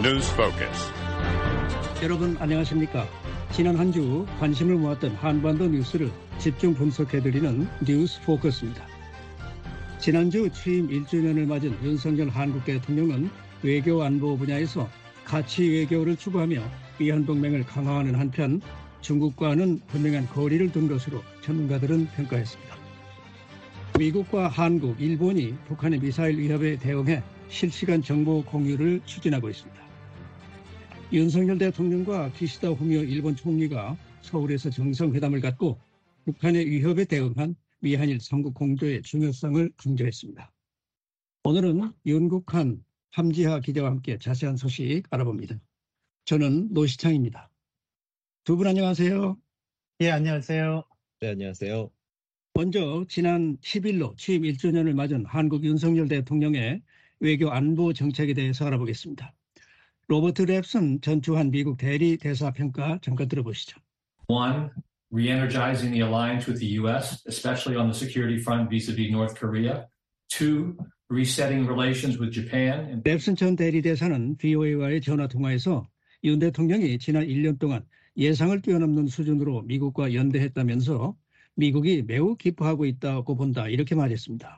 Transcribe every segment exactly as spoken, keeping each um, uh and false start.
News Focus. 여러분 안녕하십니까? 지난 한 주 관심을 모았던 한반도 뉴스를 집중 분석해드리는 뉴스 포커스입니다. 지난주 취임 일 주년을 맞은 윤석열 한국 대통령은 외교 안보 분야에서 가치 외교를 추구하며 미한동맹을 강화하는 한편 중국과는 분명한 거리를 둔 것으로 전문가들은 평가했습니다. 미국과 한국, 일본이 북한의 미사일 위협에 대응해 실시간 정보 공유를 추진하고 있습니다. 윤석열 대통령과 기시다 후미오 일본 총리가 서울에서 정상회담을 갖고 북한의 위협에 대응한 미한일 삼국 공조의 중요성을 강조했습니다. 오늘은 윤국한, 함지하 기자와 함께 자세한 소식 알아봅니다. 저는 노시창입니다. 두 분 안녕하세요. 예, 안녕하세요. 네, 안녕하세요. 먼저 지난 십 일로 취임 일 주년을 맞은 한국 윤석열 대통령의 외교 안보 정책에 대해서 알아보겠습니다. 로버트 랩슨 전 주한 미국 대리 대사 평가 잠깐 들어보시죠. One, re-energizing the alliance with the U S, especially on the security front vis-a-vis North Korea. Two, resetting relations with Japan. 랩슨 전 대리 대사는 브이오에이와의 전화 통화에서 윤 대통령이 지난 일 년 동안 예상을 뛰어넘는 수준으로 미국과 연대했다면서 미국이 매우 기뻐하고 있다고 본다 이렇게 말했습니다.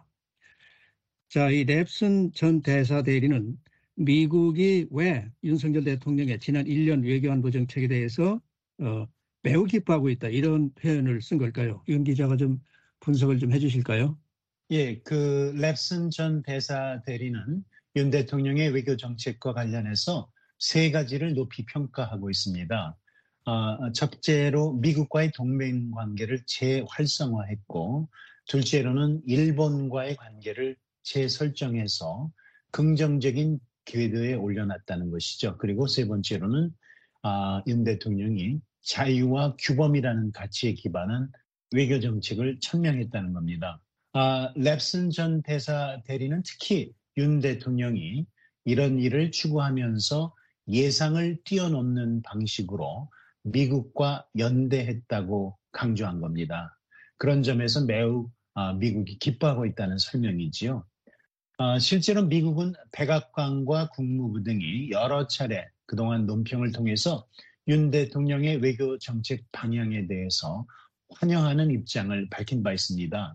자, 이 랩슨 전 대사 대리는 미국이 왜 윤석열 대통령의 지난 일 년 외교안보 정책에 대해서 어, 매우 기뻐하고 있다 이런 표현을 쓴 걸까요? 윤 기자가 좀 분석을 좀 해주실까요? 예, 그 랩슨 전 대사 대리는 윤 대통령의 외교 정책과 관련해서 세 가지를 높이 평가하고 있습니다. 아, 첫째로 미국과의 동맹 관계를 재활성화했고, 둘째로는 일본과의 관계를 재설정해서 긍정적인 궤도에 올려놨다는 것이죠. 그리고 세 번째로는 아, 윤 대통령이 자유와 규범이라는 가치에 기반한 외교 정책을 천명했다는 겁니다. 아, 랩슨 전 대사 대리는 특히 윤 대통령이 이런 일을 추구하면서 예상을 뛰어넘는 방식으로 미국과 연대했다고 강조한 겁니다. 그런 점에서 매우 아, 미국이 기뻐하고 있다는 설명이지요. 아, 실제로 미국은 백악관과 국무부 등이 여러 차례 그동안 논평을 통해서 윤 대통령의 외교 정책 방향에 대해서 환영하는 입장을 밝힌 바 있습니다.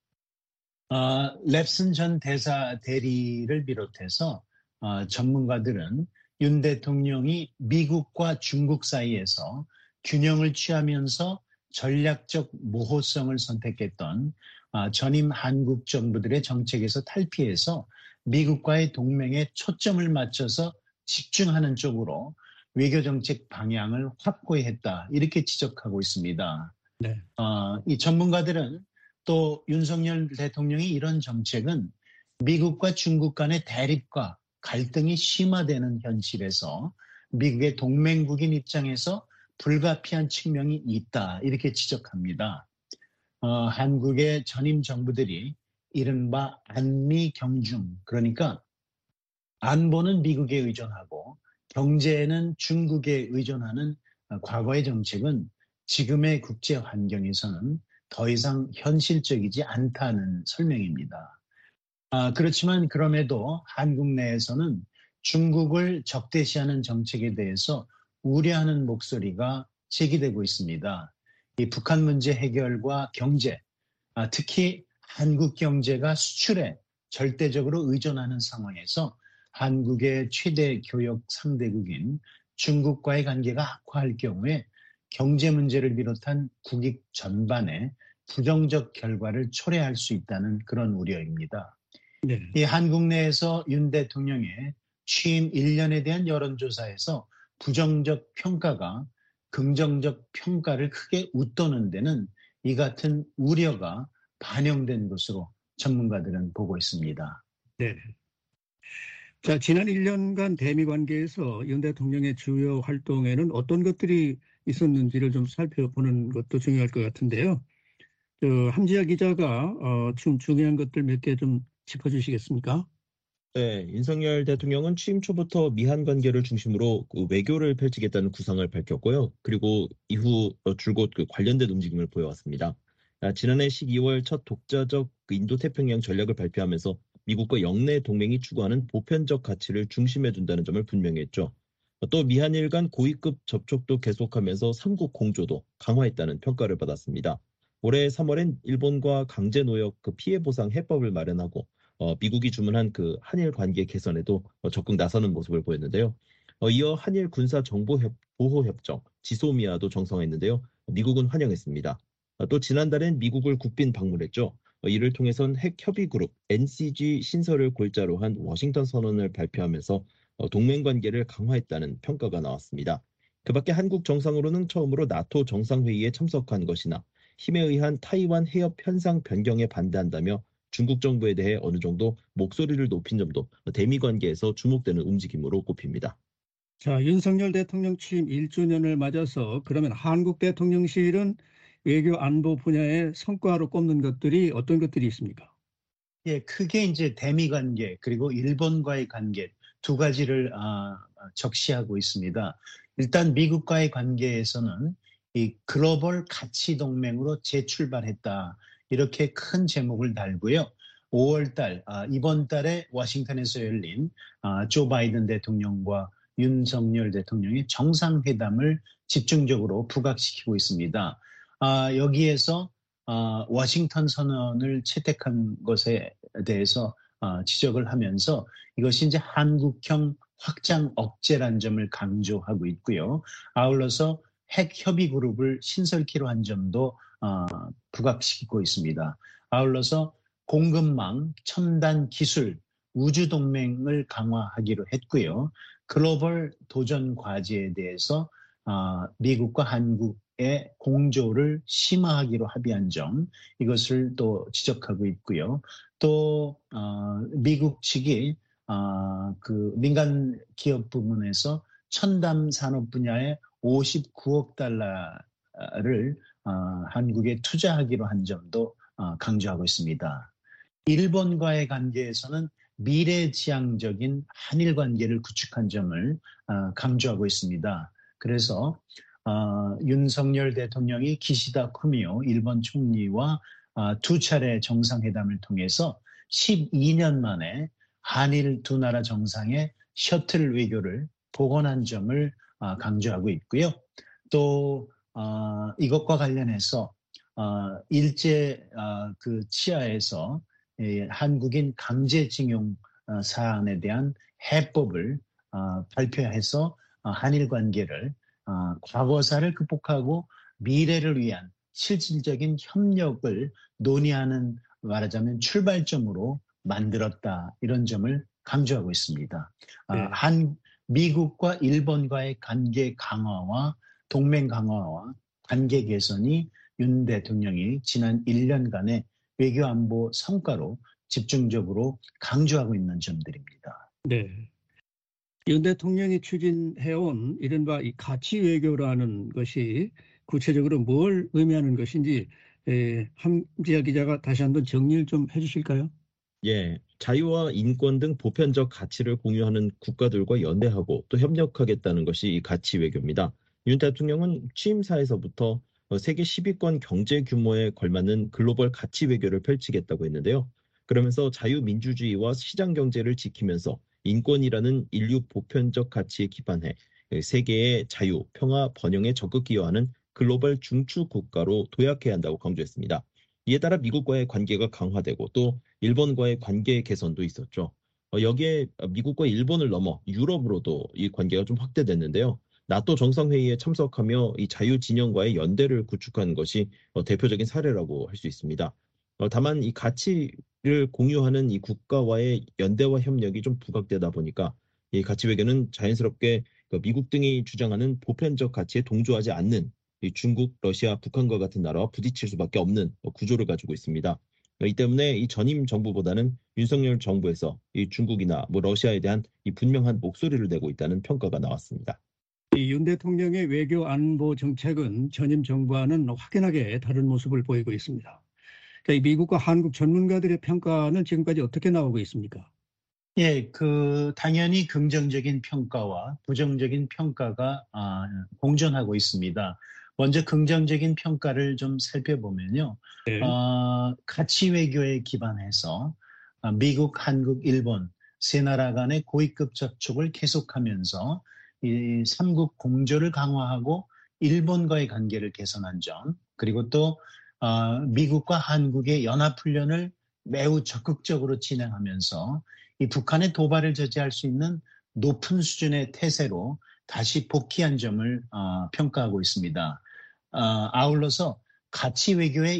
아, 랩슨 전 대사 대리를 비롯해서 아, 전문가들은 윤 대통령이 미국과 중국 사이에서 균형을 취하면서 전략적 모호성을 선택했던 아, 전임 한국 정부들의 정책에서 탈피해서 미국과의 동맹에 초점을 맞춰서 집중하는 쪽으로 외교정책 방향을 확고히 했다. 이렇게 지적하고 있습니다. 네. 어, 이 전문가들은 또 윤석열 대통령의 이런 정책은 미국과 중국 간의 대립과 갈등이 심화되는 현실에서 미국의 동맹국인 입장에서 불가피한 측면이 있다. 이렇게 지적합니다. 어, 한국의 전임 정부들이 이른바 안미 경중, 그러니까 안보는 미국에 의존하고 경제는 중국에 의존하는 과거의 정책은 지금의 국제 환경에서는 더 이상 현실적이지 않다는 설명입니다. 아, 그렇지만 그럼에도 한국 내에서는 중국을 적대시하는 정책에 대해서 우려하는 목소리가 제기되고 있습니다. 이 북한 문제 해결과 경제, 아, 특히 한국 경제가 수출에 절대적으로 의존하는 상황에서 한국의 최대 교역 상대국인 중국과의 관계가 악화할 경우에 경제 문제를 비롯한 국익 전반에 부정적 결과를 초래할 수 있다는 그런 우려입니다. 네. 이 한국 내에서 윤 대통령의 취임 일 년에 대한 여론조사에서 부정적 평가가 긍정적 평가를 크게 웃도는 데는 이 같은 우려가 반영된 것으로 전문가들은 보고 있습니다. 네. 자, 지난 일 년간 대미 관계에서 윤 대통령의 주요 활동에는 어떤 것들이 있었는지를 좀 살펴보는 것도 중요할 것 같은데요. 저 함지하 기자가 어, 좀 중요한 것들 몇 개 좀 짚어주시겠습니까? 네, 윤석열 대통령은 취임 초부터 미한 관계를 중심으로 그 외교를 펼치겠다는 구상을 밝혔고요. 그리고 이후 줄곧 그 관련된 움직임을 보여왔습니다. 지난해 십이월 첫 독자적 그 인도태평양 전략을 발표하면서 미국과 영내 동맹이 추구하는 보편적 가치를 중심에 둔다는 점을 분명히 했죠. 또 미한일 간 고위급 접촉도 계속하면서 삼국 공조도 강화했다는 평가를 받았습니다. 올해 삼월엔 일본과 강제노역 그 피해 보상 해법을 마련하고 어, 미국이 주문한 그 한일 관계 개선에도 어, 적극 나서는 모습을 보였는데요. 어, 이어 한일 군사 정보 보호 협정 지소미아도 정상화했는데요. 미국은 환영했습니다. 어, 또 지난달엔 미국을 국빈 방문했죠. 어, 이를 통해선 핵 협의 그룹 엔씨지 신설을 골자로 한 워싱턴 선언을 발표하면서 어, 동맹 관계를 강화했다는 평가가 나왔습니다. 그밖에 한국 정상으로는 처음으로 나토 정상회의에 참석한 것이나 힘에 의한 타이완 해협 현상 변경에 반대한다며 중국 정부에 대해 어느 정도 목소리를 높인 점도 대미 관계에서 주목되는 움직임으로 꼽힙니다. 자, 윤석열 대통령 취임 일 주년을 맞아서 그러면 한국 대통령실은 외교 안보 분야의 성과로 꼽는 것들이 어떤 것들이 있습니까? 예, 크게 이제 대미 관계 그리고 일본과의 관계 두 가지를 아, 적시하고 있습니다. 일단 미국과의 관계에서는 이 글로벌 가치 동맹으로 재출발했다. 이렇게 큰 제목을 달고요. 오월 달, 아, 이번 달에 워싱턴에서 열린 아, 조 바이든 대통령과 윤석열 대통령의 정상회담을 집중적으로 부각시키고 있습니다. 아, 여기에서 아, 워싱턴 선언을 채택한 것에 대해서 아, 지적을 하면서 이것이 이제 한국형 확장 억제란 점을 강조하고 있고요. 아울러서 핵 협의 그룹을 신설키로 한 점도 어, 부각시키고 있습니다. 아울러서 공급망, 첨단 기술, 우주 동맹을 강화하기로 했고요. 글로벌 도전 과제에 대해서 어, 미국과 한국의 공조를 심화하기로 합의한 점, 이것을 또 지적하고 있고요. 또 어, 미국 측이 어, 그 민간 기업 부문에서 첨단 산업 분야에 오십구억 달러를 어, 한국에 투자하기로 한 점도 어, 강조하고 있습니다. 일본과의 관계에서는 미래지향적인 한일 관계를 구축한 점을 어, 강조하고 있습니다. 그래서 어, 윤석열 대통령이 기시다 쿠미오 일본 총리와 어, 두 차례 정상회담을 통해서 십이 년 만에 한일 두 나라 정상의 셔틀 외교를 복원한 점을 어, 강조하고 있고요. 또 어, 이것과 관련해서 어, 일제 어, 그 치하에서 예, 한국인 강제징용 어, 사안에 대한 해법을 어, 발표해서 어, 한일 관계를 어, 과거사를 극복하고 미래를 위한 실질적인 협력을 논의하는 말하자면 출발점으로 만들었다. 이런 점을 강조하고 있습니다. 아, 네. 한 미국과 일본과의 관계 강화와 동맹 강화와 관계 개선이 윤 대통령이 지난 일 년간의 외교안보 성과로 집중적으로 강조하고 있는 점들입니다. 네. 윤 대통령이 추진해온 이른바 이 가치 외교라는 것이 구체적으로 뭘 의미하는 것인지 에, 함지아 기자가 다시 한번 정리를 좀 해주실까요? 예, 자유와 인권 등 보편적 가치를 공유하는 국가들과 연대하고 또 협력하겠다는 것이 이 가치 외교입니다. 윤 대통령은 취임사에서부터 세계 십 위권 경제 규모에 걸맞는 글로벌 가치 외교를 펼치겠다고 했는데요. 그러면서 자유민주주의와 시장 경제를 지키면서 인권이라는 인류 보편적 가치에 기반해 세계의 자유, 평화, 번영에 적극 기여하는 글로벌 중추 국가로 도약해야 한다고 강조했습니다. 이에 따라 미국과의 관계가 강화되고 또 일본과의 관계 개선도 있었죠. 어, 여기에 미국과 일본을 넘어 유럽으로도 이 관계가 좀 확대됐는데요. 나토 정상회의에 참석하며 이 자유진영과의 연대를 구축한 것이 어, 대표적인 사례라고 할 수 있습니다. 어, 다만 이 가치를 공유하는 이 국가와의 연대와 협력이 좀 부각되다 보니까 이 가치 외교는 자연스럽게 그 미국 등이 주장하는 보편적 가치에 동조하지 않는 이 중국, 러시아, 북한과 같은 나라와 부딪힐 수밖에 없는 구조를 가지고 있습니다. 이 때문에 이 전임 정부보다는 윤석열 정부에서 이 중국이나 뭐 러시아에 대한 이 분명한 목소리를 내고 있다는 평가가 나왔습니다. 이 윤 대통령의 외교 안보 정책은 전임 정부와는 확연하게 다른 모습을 보이고 있습니다. 그러니까 미국과 한국 전문가들의 평가는 지금까지 어떻게 나오고 있습니까? 예, 그 당연히 긍정적인 평가와 부정적인 평가가 아, 공존하고 있습니다. 먼저 긍정적인 평가를 좀 살펴보면요. 네. 어, 가치 외교에 기반해서 미국, 한국, 일본 세 나라 간의 고위급 접촉을 계속하면서 이 삼국 공조를 강화하고 일본과의 관계를 개선한 점, 그리고 또 어, 미국과 한국의 연합훈련을 매우 적극적으로 진행하면서 이 북한의 도발을 저지할 수 있는 높은 수준의 태세로 다시 복귀한 점을 어, 평가하고 있습니다. 어, 아울러서 가치 외교의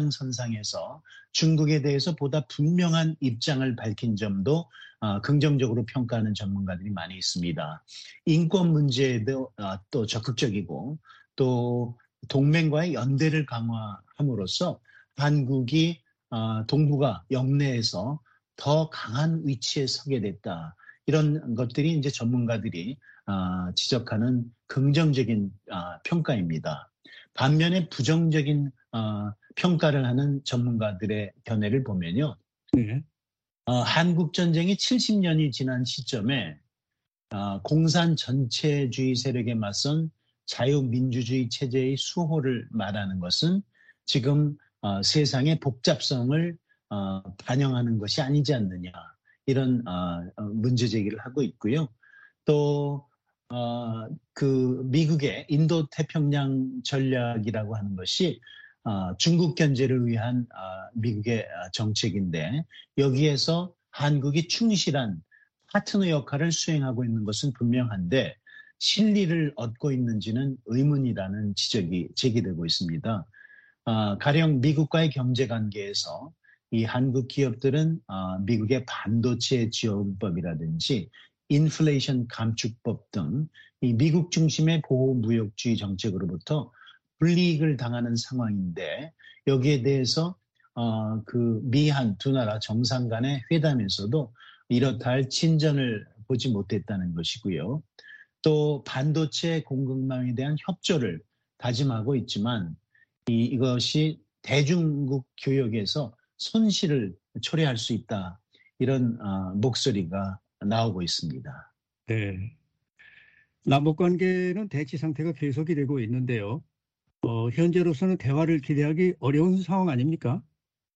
연장선상에서 중국에 대해서 보다 분명한 입장을 밝힌 점도 어, 긍정적으로 평가하는 전문가들이 많이 있습니다. 인권 문제에도 어, 또 적극적이고 또 동맹과의 연대를 강화함으로써 한국이 어, 동북아 영내에서 더 강한 위치에 서게 됐다. 이런 것들이 이제 전문가들이 어, 지적하는 긍정적인 어, 평가입니다. 반면에 부정적인 어, 평가를 하는 전문가들의 견해를 보면요. 네. 어, 한국 전쟁이 칠십 년이 지난 시점에 어, 공산 전체주의 세력에 맞선 자유민주주의 체제의 수호를 말하는 것은 지금 어, 세상의 복잡성을 어, 반영하는 것이 아니지 않느냐 이런 어, 어, 문제 제기를 하고 있고요. 또 어, 그 미국의 인도 태평양 전략이라고 하는 것이 어, 중국 견제를 위한 어, 미국의 정책인데 여기에서 한국이 충실한 파트너 역할을 수행하고 있는 것은 분명한데 실리를 얻고 있는지는 의문이라는 지적이 제기되고 있습니다. 어, 가령 미국과의 경제 관계에서 이 한국 기업들은 어, 미국의 반도체 지원법이라든지 인플레이션 감축법 등 이 미국 중심의 보호무역주의 정책으로부터 불이익을 당하는 상황인데 여기에 대해서 어, 그 미한 두 나라 정상 간의 회담에서도 이렇다 할 진전을 보지 못했다는 것이고요. 또 반도체 공급망에 대한 협조를 다짐하고 있지만 이, 이것이 대중국 교역에서 손실을 초래할 수 있다. 이런 어, 목소리가 나오고 있습니다. 네. 남북 관계는 대치 상태가 계속이 되고 있는데요. 어, 현재로서는 대화를 기대하기 어려운 상황 아닙니까?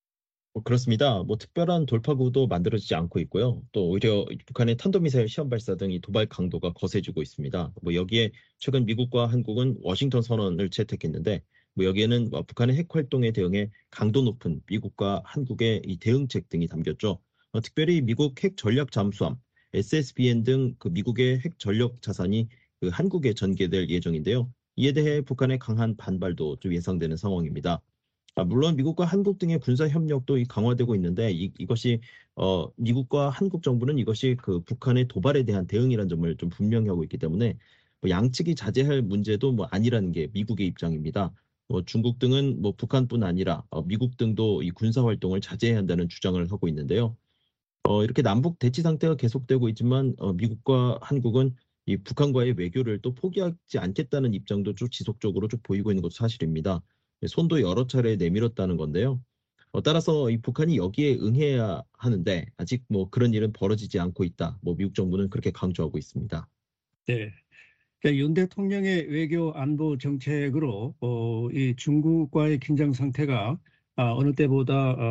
뭐 그렇습니다. 뭐 특별한 돌파구도 만들어지지 않고 있고요. 또 오히려 북한의 탄도미사일 시험 발사 등 이 도발 강도가 거세지고 있습니다. 뭐 여기에 최근 미국과 한국은 워싱턴 선언을 채택했는데 뭐 여기에는 뭐 북한의 핵 활동에 대응해 강도 높은 미국과 한국의 이 대응책 등이 담겼죠. 어, 특별히 미국 핵 전략 잠수함 에스에스비엔 등 그 미국의 핵 전력 자산이 그 한국에 전개될 예정인데요. 이에 대해 북한의 강한 반발도 좀 예상되는 상황입니다. 아, 물론 미국과 한국 등의 군사 협력도 강화되고 있는데 이, 이것이 어, 미국과 한국 정부는 이것이 그 북한의 도발에 대한 대응이라는 점을 좀 분명히 하고 있기 때문에 뭐 양측이 자제할 문제도 뭐 아니라는 게 미국의 입장입니다. 뭐 중국 등은 뭐 북한뿐 아니라 어, 미국 등도 이 군사 활동을 자제해야 한다는 주장을 하고 있는데요. 어, 이렇게 남북 대치 상태가 계속되고 있지만 어, 미국과 한국은 이 북한과의 외교를 또 포기하지 않겠다는 입장도 좀 지속적으로 좀 보이고 있는 것도 사실입니다. 손도 여러 차례 내밀었다는 건데요. 어, 따라서 이 북한이 여기에 응해야 하는데 아직 뭐 그런 일은 벌어지지 않고 있다. 뭐 미국 정부는 그렇게 강조하고 있습니다. 네. 그러니까 윤 대통령의 외교 안보 정책으로 어, 이 중국과의 긴장 상태가 아, 어느 때보다 아,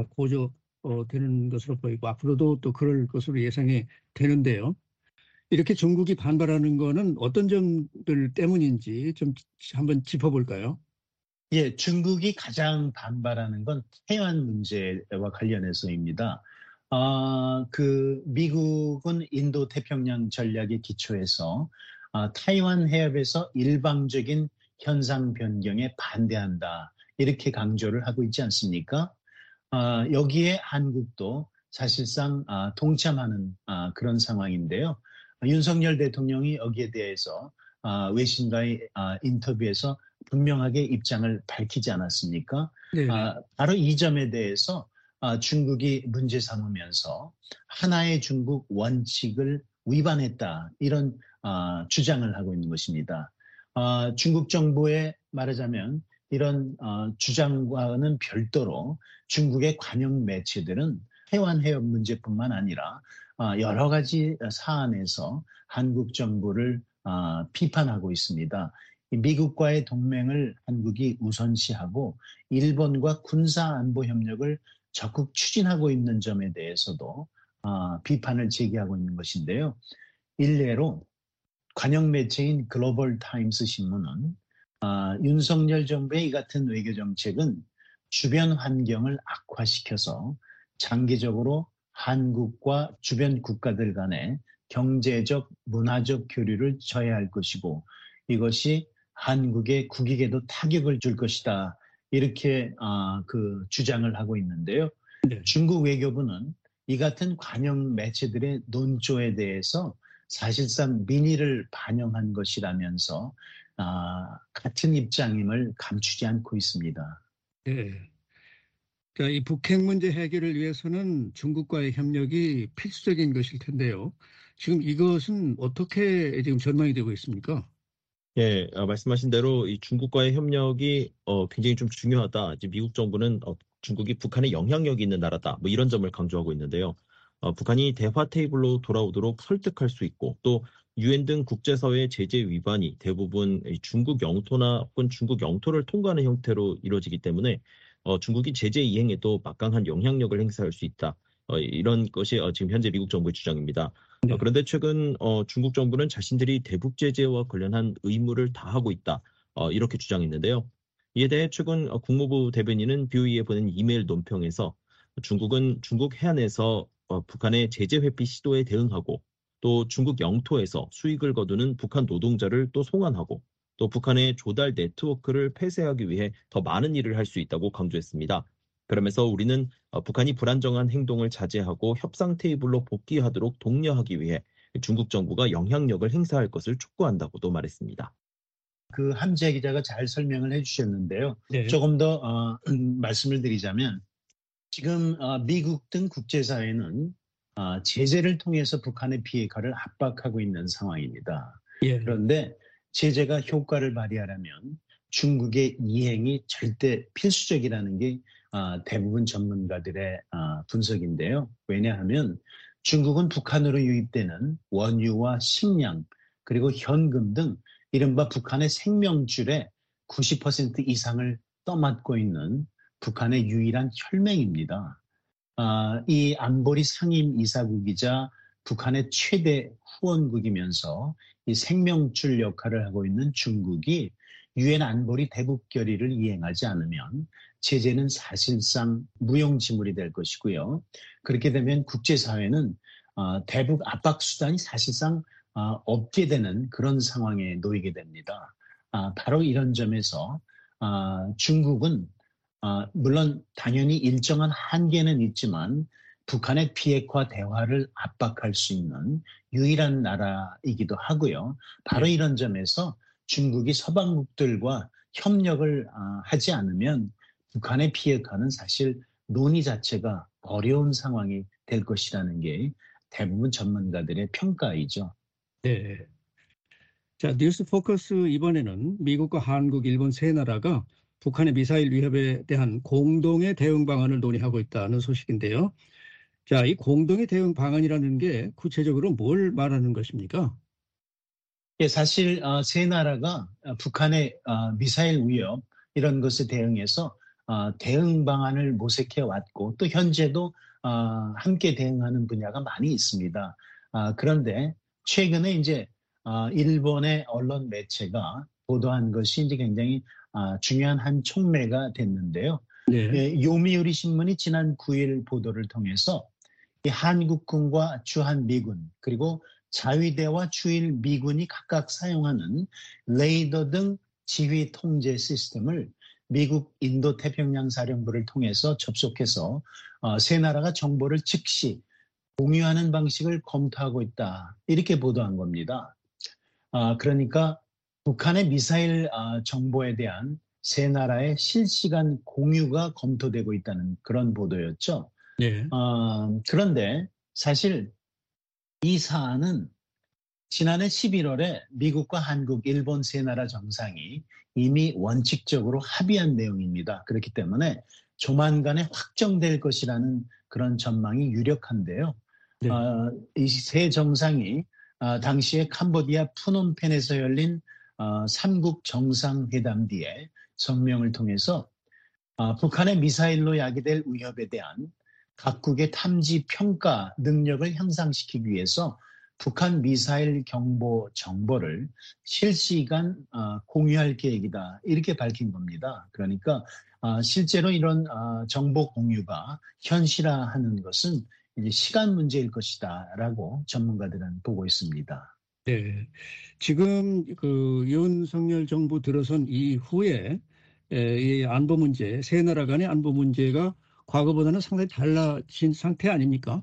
고조되는 것으로 보이고 앞으로도 또 그럴 것으로 예상이 되는데요. 이렇게 중국이 반발하는 거는 어떤 점들 때문인지 좀 한번 짚어볼까요? 예, 중국이 가장 반발하는 건 태안 문제와 관련해서입니다. 아, 그 미국은 인도 태평양 전략에 기초해서 아, 타이완 해협에서 일방적인 현상 변경에 반대한다. 이렇게 강조를 하고 있지 않습니까? 아, 여기에 한국도 사실상 아, 동참하는 아, 그런 상황인데요. 윤석열 대통령이 여기에 대해서 아, 외신과의 아, 인터뷰에서 분명하게 입장을 밝히지 않았습니까? 네. 아, 바로 이 점에 대해서 아, 중국이 문제 삼으면서 하나의 중국 원칙을 위반했다. 이런 아, 주장을 하고 있는 것입니다. 아, 중국 정부의 말하자면 이런 어, 주장과는 별도로 중국의 관영 매체들은 태완 해협 문제뿐만 아니라 어, 여러 가지 사안에서 한국 정부를 어, 비판하고 있습니다. 미국과의 동맹을 한국이 우선시하고 일본과 군사 안보 협력을 적극 추진하고 있는 점에 대해서도 어, 비판을 제기하고 있는 것인데요. 일례로 관영 매체인 글로벌 타임스 신문은 아, 윤석열 정부의 이 같은 외교 정책은 주변 환경을 악화시켜서 장기적으로 한국과 주변 국가들 간의 경제적, 문화적 교류를 저해할 것이고 이것이 한국의 국익에도 타격을 줄 것이다. 이렇게 아, 그 주장을 하고 있는데요. 네. 중국 외교부는 이 같은 관영 매체들의 논조에 대해서 사실상 민의를 반영한 것이라면서 아, 같은 입장임을 감추지 않고 있습니다. 네. 자, 이 북핵 문제 해결을 위해서는 중국과의 협력이 필수적인 것일 텐데요. 지금 이것은 어떻게 지금 전망이 되고 있습니까? 예, 아, 말씀하신 대로 이 중국과의 협력이 어, 굉장히 좀 중요하다. 이제 미국 정부는 어, 중국이 북한에 영향력이 있는 나라다. 뭐 이런 점을 강조하고 있는데요. 어, 북한이 대화 테이블로 돌아오도록 설득할 수 있고 또 유엔 등 국제사회 제재 위반이 대부분 이 중국 영토나 혹은 중국 영토를 통과하는 형태로 이루어지기 때문에 어, 중국이 제재 이행에도 막강한 영향력을 행사할 수 있다. 어, 이런 것이 어, 지금 현재 미국 정부의 주장입니다. 네. 어, 그런데 최근 어, 중국 정부는 자신들이 대북 제재와 관련한 의무를 다하고 있다. 어, 이렇게 주장했는데요. 이에 대해 최근 어, 국무부 대변인은 비오이에 보낸 이메일 논평에서 중국은 중국 해안에서 어, 북한의 제재 회피 시도에 대응하고 또 중국 영토에서 수익을 거두는 북한 노동자를 또 송환하고 또 북한의 조달 네트워크를 폐쇄하기 위해 더 많은 일을 할 수 있다고 강조했습니다. 그러면서 우리는 어, 북한이 불안정한 행동을 자제하고 협상 테이블로 복귀하도록 독려하기 위해 중국 정부가 영향력을 행사할 것을 촉구한다고도 말했습니다. 그 함재 기자가 잘 설명을 해주셨는데요. 네. 조금 더 어, 음, 말씀을 드리자면 지금 어, 미국 등 국제사회는 어, 제재를 통해서 북한의 비핵화를 압박하고 있는 상황입니다. 예. 그런데 제재가 효과를 발휘하려면 중국의 이행이 절대 필수적이라는 게 어, 대부분 전문가들의 어, 분석인데요. 왜냐하면 중국은 북한으로 유입되는 원유와 식량 그리고 현금 등 이른바 북한의 생명줄의 구십 퍼센트 이상을 떠맡고 있는 북한의 유일한 혈맹입니다. 아, 이 안보리 상임 이사국이자 북한의 최대 후원국이면서 이 생명줄 역할을 하고 있는 중국이 유엔 안보리 대북 결의를 이행하지 않으면 제재는 사실상 무용지물이 될 것이고요. 그렇게 되면 국제사회는 어, 대북 압박 수단이 사실상 어, 없게 되는 그런 상황에 놓이게 됩니다. 아, 바로 이런 점에서 아, 중국은 아, 물론 당연히 일정한 한계는 있지만 북한의 비핵화 대화를 압박할 수 있는 유일한 나라이기도 하고요. 바로 네. 이런 점에서 중국이 서방국들과 협력을 아, 하지 않으면 북한의 비핵화는 사실 논의 자체가 어려운 상황이 될 것이라는 게 대부분 전문가들의 평가이죠. 네. 자, 뉴스 포커스 이번에는 미국과 한국, 일본 세 나라가 북한의 미사일 위협에 대한 공동의 대응 방안을 논의하고 있다는 소식인데요. 자, 이 공동의 대응 방안이라는 게 구체적으로 뭘 말하는 것입니까? 예, 사실 어, 세 나라가 북한의 어, 미사일 위협 이런 것에 대응해서 어, 대응 방안을 모색해 왔고 또 현재도 어, 함께 대응하는 분야가 많이 있습니다. 아, 그런데 최근에 이제 어, 일본의 언론 매체가 보도한 것이 이제 굉장히 아, 중요한 한 촉매가 됐는데요. 네. 예, 요미우리 신문이 지난 구 일 보도를 통해서 이 한국군과 주한미군 그리고 자위대와 주일 미군이 각각 사용하는 레이더 등 지휘 통제 시스템을 미국 인도태평양 사령부를 통해서 접속해서 어, 세 나라가 정보를 즉시 공유하는 방식을 검토하고 있다. 이렇게 보도한 겁니다. 아, 그러니까 북한의 미사일 아, 정보에 대한 세 나라의 실시간 공유가 검토되고 있다는 그런 보도였죠. 네. 어, 그런데 사실 이 사안은 지난해 십일월에 미국과 한국, 일본 세 나라 정상이 이미 원칙적으로 합의한 내용입니다. 그렇기 때문에 조만간에 확정될 것이라는 그런 전망이 유력한데요. 네. 어, 이 세 정상이 어, 당시에 캄보디아 푸놈펜에서 열린 어, 삼국 정상회담 뒤에 성명을 통해서 어, 북한의 미사일로 야기될 위협에 대한 각국의 탐지 평가 능력을 향상시키기 위해서 북한 미사일 경보 정보를 실시간 어, 공유할 계획이다. 이렇게 밝힌 겁니다. 그러니까 어, 실제로 이런 어, 정보 공유가 현실화하는 것은 이제 시간 문제일 것이다라고 전문가들은 보고 있습니다. 네. 지금 그 윤석열 정부 들어선 이후에 에, 이 안보 문제, 세 나라 간의 안보 문제가 과거보다는 상당히 달라진 상태 아닙니까?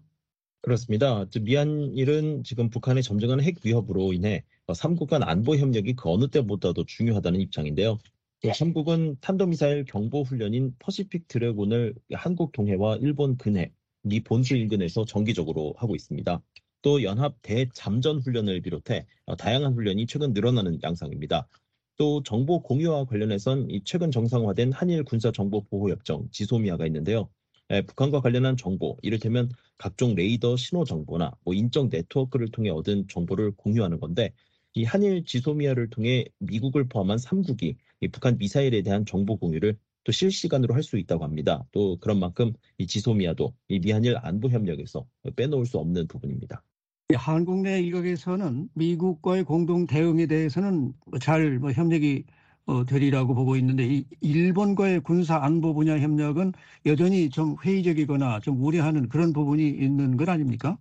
그렇습니다. 즉, 미한일은 지금 북한의 점증하는 핵 위협으로 인해 삼국 간 안보 협력이 그 어느 때보다도 중요하다는 입장인데요. 또 삼국은 탄도미사일 경보 훈련인 퍼시픽 드래곤을 한국 동해와 일본 근해, 미 본수 인근에서 정기적으로 하고 있습니다. 또 연합 대잠전 훈련을 비롯해 다양한 훈련이 최근 늘어나는 양상입니다. 또 정보 공유와 관련해선 이 최근 정상화된 한일 군사정보보호협정 지소미아가 있는데요. 에, 북한과 관련한 정보, 이를테면 각종 레이더 신호 정보나 뭐 인적 네트워크를 통해 얻은 정보를 공유하는 건데, 이 한일 지소미아를 통해 미국을 포함한 삼국이 이 북한 미사일에 대한 정보 공유를 또 실시간으로 할 수 있다고 합니다. 또 그런 만큼 이 지소미아도 이 미한일 안보 협력에서 빼놓을 수 없는 부분입니다. 한국 내 일각에서는 미국과의 공동 대응에 대해서는 잘 뭐 협력이 어, 되리라고 보고 있는데, 이 일본과의 군사 안보 분야 협력은 여전히 좀 회의적이거나 좀 우려하는 그런 부분이 있는 것 아닙니까?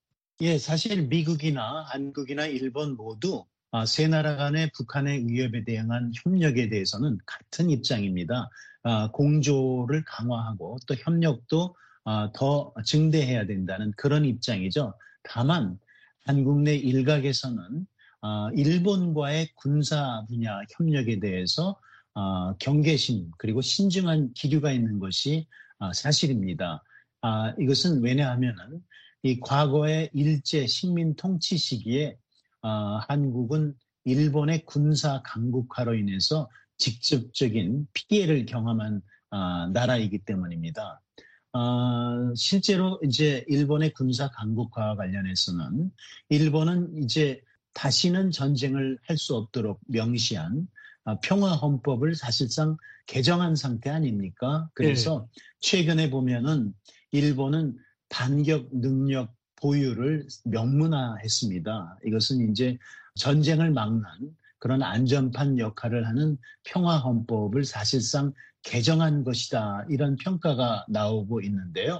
예, 사실 미국이나 한국이나 일본 모두 아, 세 나라 간의 북한의 위협에 대응한 협력에 대해서는 같은 입장입니다. 아, 공조를 강화하고 또 협력도 아, 더 증대해야 된다는 그런 입장이죠. 다만 한국 내 일각에서는 아, 일본과의 군사 분야 협력에 대해서 아, 경계심 그리고 신중한 기류가 있는 것이 아, 사실입니다. 아, 이것은 왜냐하면은 이 과거의 일제 식민 통치 시기에 아, 한국은 일본의 군사 강국화로 인해서 직접적인 피해를 경험한 아, 나라이기 때문입니다. 아, 실제로 이제 일본의 군사 강국화와 관련해서는 일본은 이제 다시는 전쟁을 할 수 없도록 명시한 아, 평화헌법을 사실상 개정한 상태 아닙니까? 그래서 최근에 보면은 일본은 반격 능력 보유를 명문화했습니다. 이것은 이제 전쟁을 막는 그런 안전판 역할을 하는 평화헌법을 사실상 개정한 것이다. 이런 평가가 나오고 있는데요.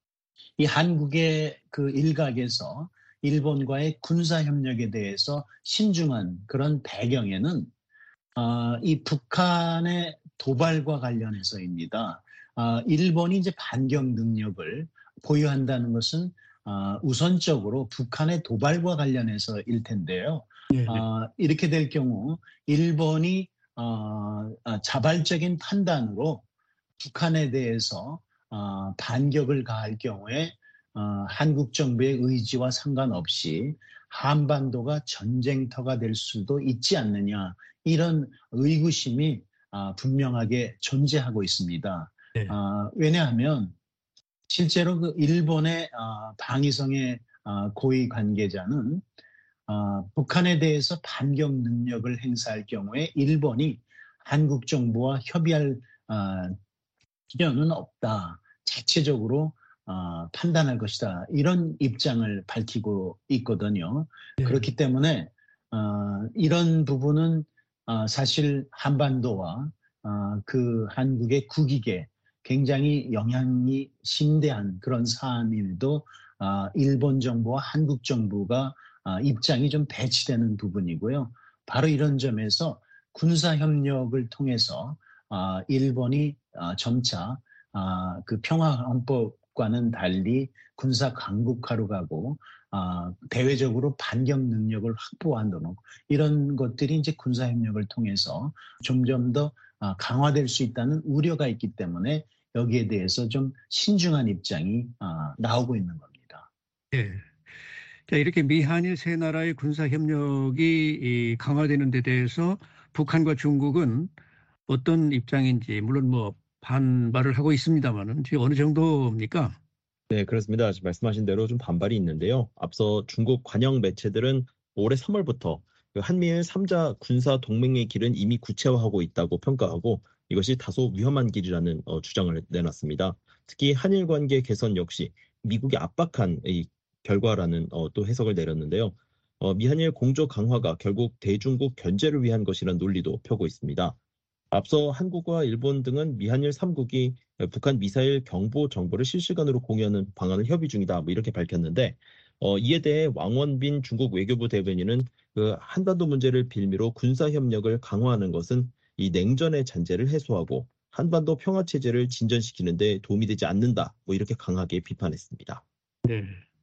이 한국의 그 일각에서 일본과의 군사협력에 대해서 신중한 그런 배경에는 어, 이 북한의 도발과 관련해서입니다. 어, 일본이 이제 반격 능력을 보유한다는 것은 어, 우선적으로 북한의 도발과 관련해서일 텐데요. 어, 이렇게 될 경우 일본이 어, 자발적인 판단으로 북한에 대해서 어, 반격을 가할 경우에 어, 한국 정부의 의지와 상관없이 한반도가 전쟁터가 될 수도 있지 않느냐, 이런 의구심이 어, 분명하게 존재하고 있습니다. 네. 어, 왜냐하면 실제로 그 일본의 어, 방위성의 어, 고위 관계자는 어, 북한에 대해서 반격 능력을 행사할 경우에 일본이 한국 정부와 협의할 어, 필요는 없다. 자체적으로 어, 판단할 것이다. 이런 입장을 밝히고 있거든요. 네. 그렇기 때문에 어, 이런 부분은 어, 사실 한반도와 어, 그 한국의 국익에 굉장히 영향이 심대한 그런 사안임에도 어, 일본 정부와 한국 정부가 어, 입장이 좀 배치되는 부분이고요. 바로 이런 점에서 군사협력을 통해서 어, 일본이 어, 점차 어, 그 평화헌법과는 달리 군사 강국화로 가고 어, 대외적으로 반격 능력을 확보한다는 이런 것들이 이제 군사협력을 통해서 점점 더 어, 강화될 수 있다는 우려가 있기 때문에 여기에 대해서 좀 신중한 입장이 어, 나오고 있는 겁니다. 네. 자, 이렇게 미한일 세 나라의 군사 협력이 강화되는 데 대해서 북한과 중국은 어떤 입장인지, 물론 뭐 반발을 하고 있습니다만은 지금 어느 정도입니까? 네, 그렇습니다. 지금 말씀하신 대로 좀 반발이 있는데요. 앞서 중국 관영 매체들은 올해 삼월부터 그 한미일 삼 자 군사 동맹의 길은 이미 구체화하고 있다고 평가하고, 이것이 다소 위험한 길이라는 어, 주장을 내놨습니다. 특히 한일 관계 개선 역시 미국이 압박한 이 결과라는 어, 또 해석을 내렸는데요. 어, 미한일 공조 강화가 결국 대중국 견제를 위한 것이라는 논리도 펴고 있습니다. 앞서 한국과 일본 등은 미한일 삼 국이 북한 미사일 경보 정보를 실시간으로 공유하는 방안을 협의 중이다, 뭐 이렇게 밝혔는데, 어, 이에 대해 왕원빈 중국 외교부 대변인은 그 한반도 문제를 빌미로 군사 협력을 강화하는 것은 이 냉전의 잔재를 해소하고 한반도 평화 체제를 진전시키는 데 도움이 되지 않는다, 뭐 이렇게 강하게 비판했습니다. 네.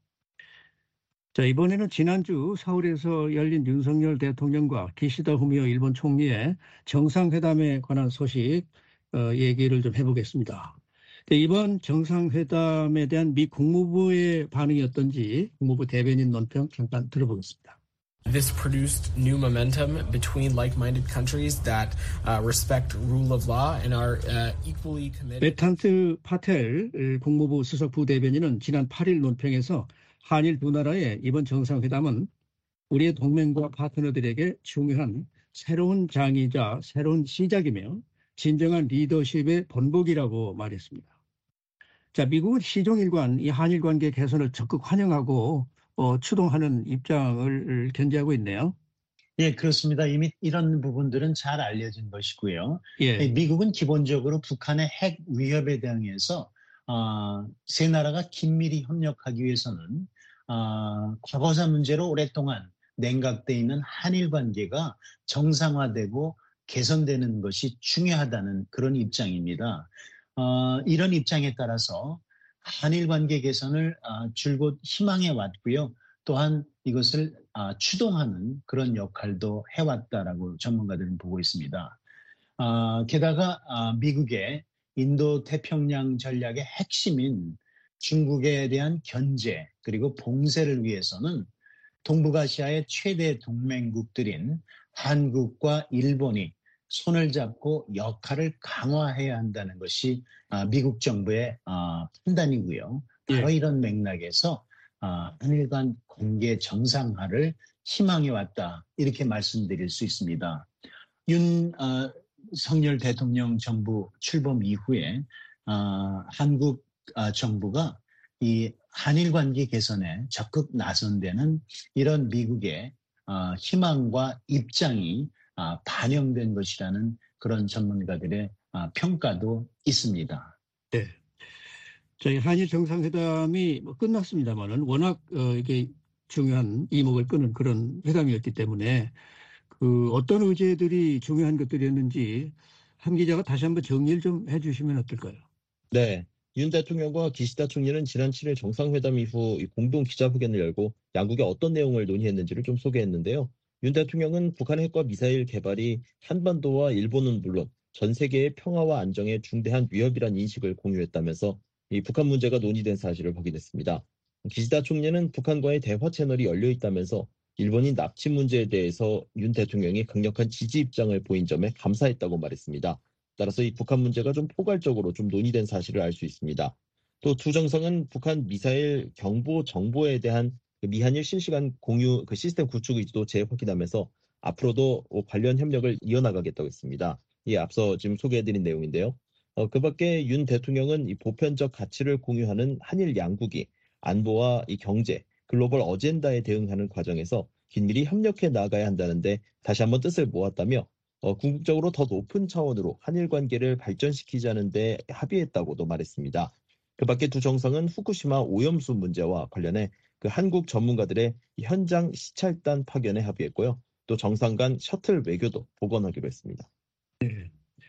자, 이번에는 지난주 서울에서 열린 윤석열 대통령과 기시다 후미오 일본 총리의 정상회담에 관한 소식 어, 얘기를 좀 해보겠습니다. 네, 이번 정상회담에 대한 미 국무부의 반응이 어떤지 국무부 대변인 논평 잠깐 들어보겠습니다. This produced new momentum between like-minded countries that uh, respect rule of law and are uh, equally committed. 베탄트 파텔 국무부 수석 부대변인은 지난 팔 일 논평에서 한일 두 나라의 이번 정상회담은 우리의 동맹과 파트너들에게 중요한 새로운 장이자 새로운 시작이며 진정한 리더십의 본보기라고 말했습니다. 자, 미국은 시종일관 이 한일 관계 개선을 적극 환영하고 어, 추동하는 입장을 견지하고 있네요. 예, 그렇습니다. 이미 이런 부분들은 잘 알려진 것이고요. 예. 미국은 기본적으로 북한의 핵 위협에 대응해서 어, 세 나라가 긴밀히 협력하기 위해서는 어, 과거사 문제로 오랫동안 냉각돼 있는 한일 관계가 정상화되고 개선되는 것이 중요하다는 그런 입장입니다. 어, 이런 입장에 따라서 한일 관계 개선을 어, 줄곧 희망해 왔고요. 또한 이것을 어, 추동하는 그런 역할도 해왔다라고 전문가들은 보고 있습니다. 어, 게다가 어, 미국의 인도 태평양 전략의 핵심인 중국에 대한 견제 그리고 봉쇄를 위해서는 동북아시아의 최대 동맹국들인 한국과 일본이 손을 잡고 역할을 강화해야 한다는 것이 미국 정부의 판단이고요. 바로 예. 이런 맥락에서 한일 간 관계 정상화를 희망해 왔다, 이렇게 말씀드릴 수 있습니다. 윤석열 대통령 정부 출범 이후에 한국 정부가 이 한일 관계 개선에 적극 나선 데는 이런 미국의 희망과 입장이 반영된 것이라는 그런 전문가들의 평가도 있습니다. 네. 저희 한일 정상회담이 뭐 끝났습니다만은 워낙 어, 이게 중요한 이목을 끄는 그런 회담이었기 때문에 그 어떤 의제들이 중요한 것들이었는지 한 기자가 다시 한번 정리를 좀 해주시면 어떨까요? 네. 윤 대통령과 기시다 총리는 지난 칠 일 정상회담 이후 공동 기자회견을 열고 양국의 어떤 내용을 논의했는지를 좀 소개했는데요. 윤 대통령은 북한의 핵과 미사일 개발이 한반도와 일본은 물론 전 세계의 평화와 안정에 중대한 위협이란 인식을 공유했다면서 이 북한 문제가 논의된 사실을 확인했습니다. 기시다 총리는 북한과의 대화 채널이 열려 있다면서 일본인 납치 문제에 대해서 윤 대통령이 강력한 지지 입장을 보인 점에 감사했다고 말했습니다. 따라서 이 북한 문제가 좀 포괄적으로 좀 논의된 사실을 알 수 있습니다. 또 두 정상은 북한 미사일 경보 정보에 대한 미한일 실시간 공유 그 시스템 구축 의지도 재확인하면서 앞으로도 관련 협력을 이어나가겠다고 했습니다. 이 앞서 지금 소개해드린 내용인데요. 어, 그 밖에 윤 대통령은 이 보편적 가치를 공유하는 한일 양국이 안보와 이 경제, 글로벌 어젠다에 대응하는 과정에서 긴밀히 협력해 나가야 한다는데 다시 한번 뜻을 모았다며 어, 궁극적으로 더 높은 차원으로 한일 관계를 발전시키자는 데 합의했다고도 말했습니다. 그 밖에 두 정상은 후쿠시마 오염수 문제와 관련해 그 한국 전문가들의 현장 시찰단 파견에 합의했고요. 또 정상 간 셔틀 외교도 복원하기로 했습니다. 네.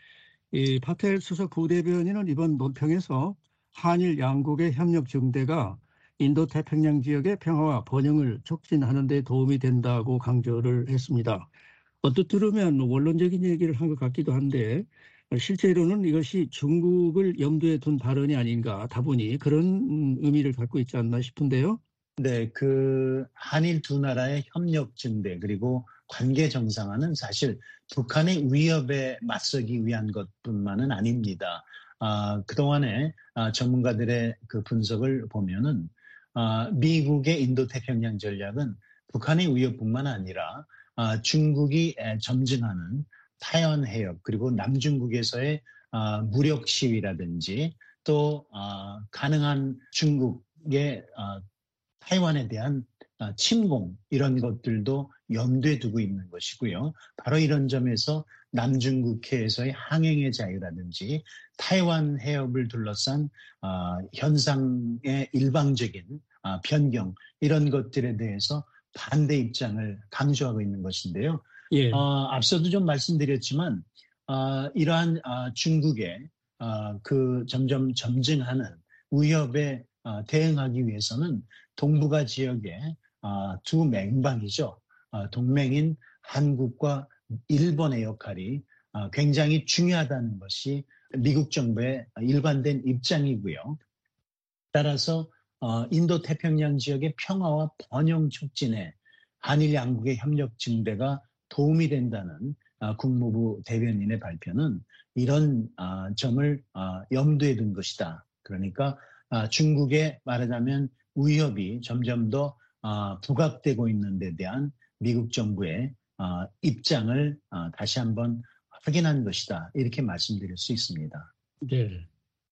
이 파텔 수석 부대변인은 이번 논평에서 한일 양국의 협력 증대가 인도 태평양 지역의 평화와 번영을 촉진하는 데 도움이 된다고 강조를 했습니다. 언뜻 들으면 원론적인 얘기를 한 것 같기도 한데 실제로는 이것이 중국을 염두에 둔 발언이 아닌가, 다분히 그런 의미를 갖고 있지 않나 싶은데요. 네, 그 한일 두 나라의 협력 증대 그리고 관계 정상화는 사실 북한의 위협에 맞서기 위한 것뿐만은 아닙니다. 아, 그동안에 아, 전문가들의 그 분석을 보면은 아, 미국의 인도태평양 전략은 북한의 위협뿐만 아니라 아, 중국이 점증하는 타이완 해협 그리고 남중국에서의 아, 무력 시위라든지 또 아, 가능한 중국의 아, 타이완에 대한 침공 이런 것들도 염두에 두고 있는 것이고요. 바로 이런 점에서 남중국해에서의 항행의 자유라든지 타이완 해협을 둘러싼 현상의 일방적인 변경 이런 것들에 대해서 반대 입장을 강조하고 있는 것인데요. 예. 어, 앞서도 좀 말씀드렸지만 어, 이러한 어, 중국의 어, 그 점점 점증하는 위협에 어, 대응하기 위해서는 동북아 지역의 어, 두 맹방이죠. 어, 동맹인 한국과 일본의 역할이 어, 굉장히 중요하다는 것이 미국 정부의 일관된 입장이고요. 따라서 어, 인도태평양 지역의 평화와 번영 촉진에 한일 양국의 협력 증대가 도움이 된다는 어, 국무부 대변인의 발표는 이런 어, 점을 어, 염두에 둔 것이다. 그러니까 어, 중국의 말하자면 위협이 점점 더 어, 부각되고 있는 데 대한 미국 정부의 어, 입장을 어, 다시 한번 확인한 것이다. 이렇게 말씀드릴 수 있습니다. 네.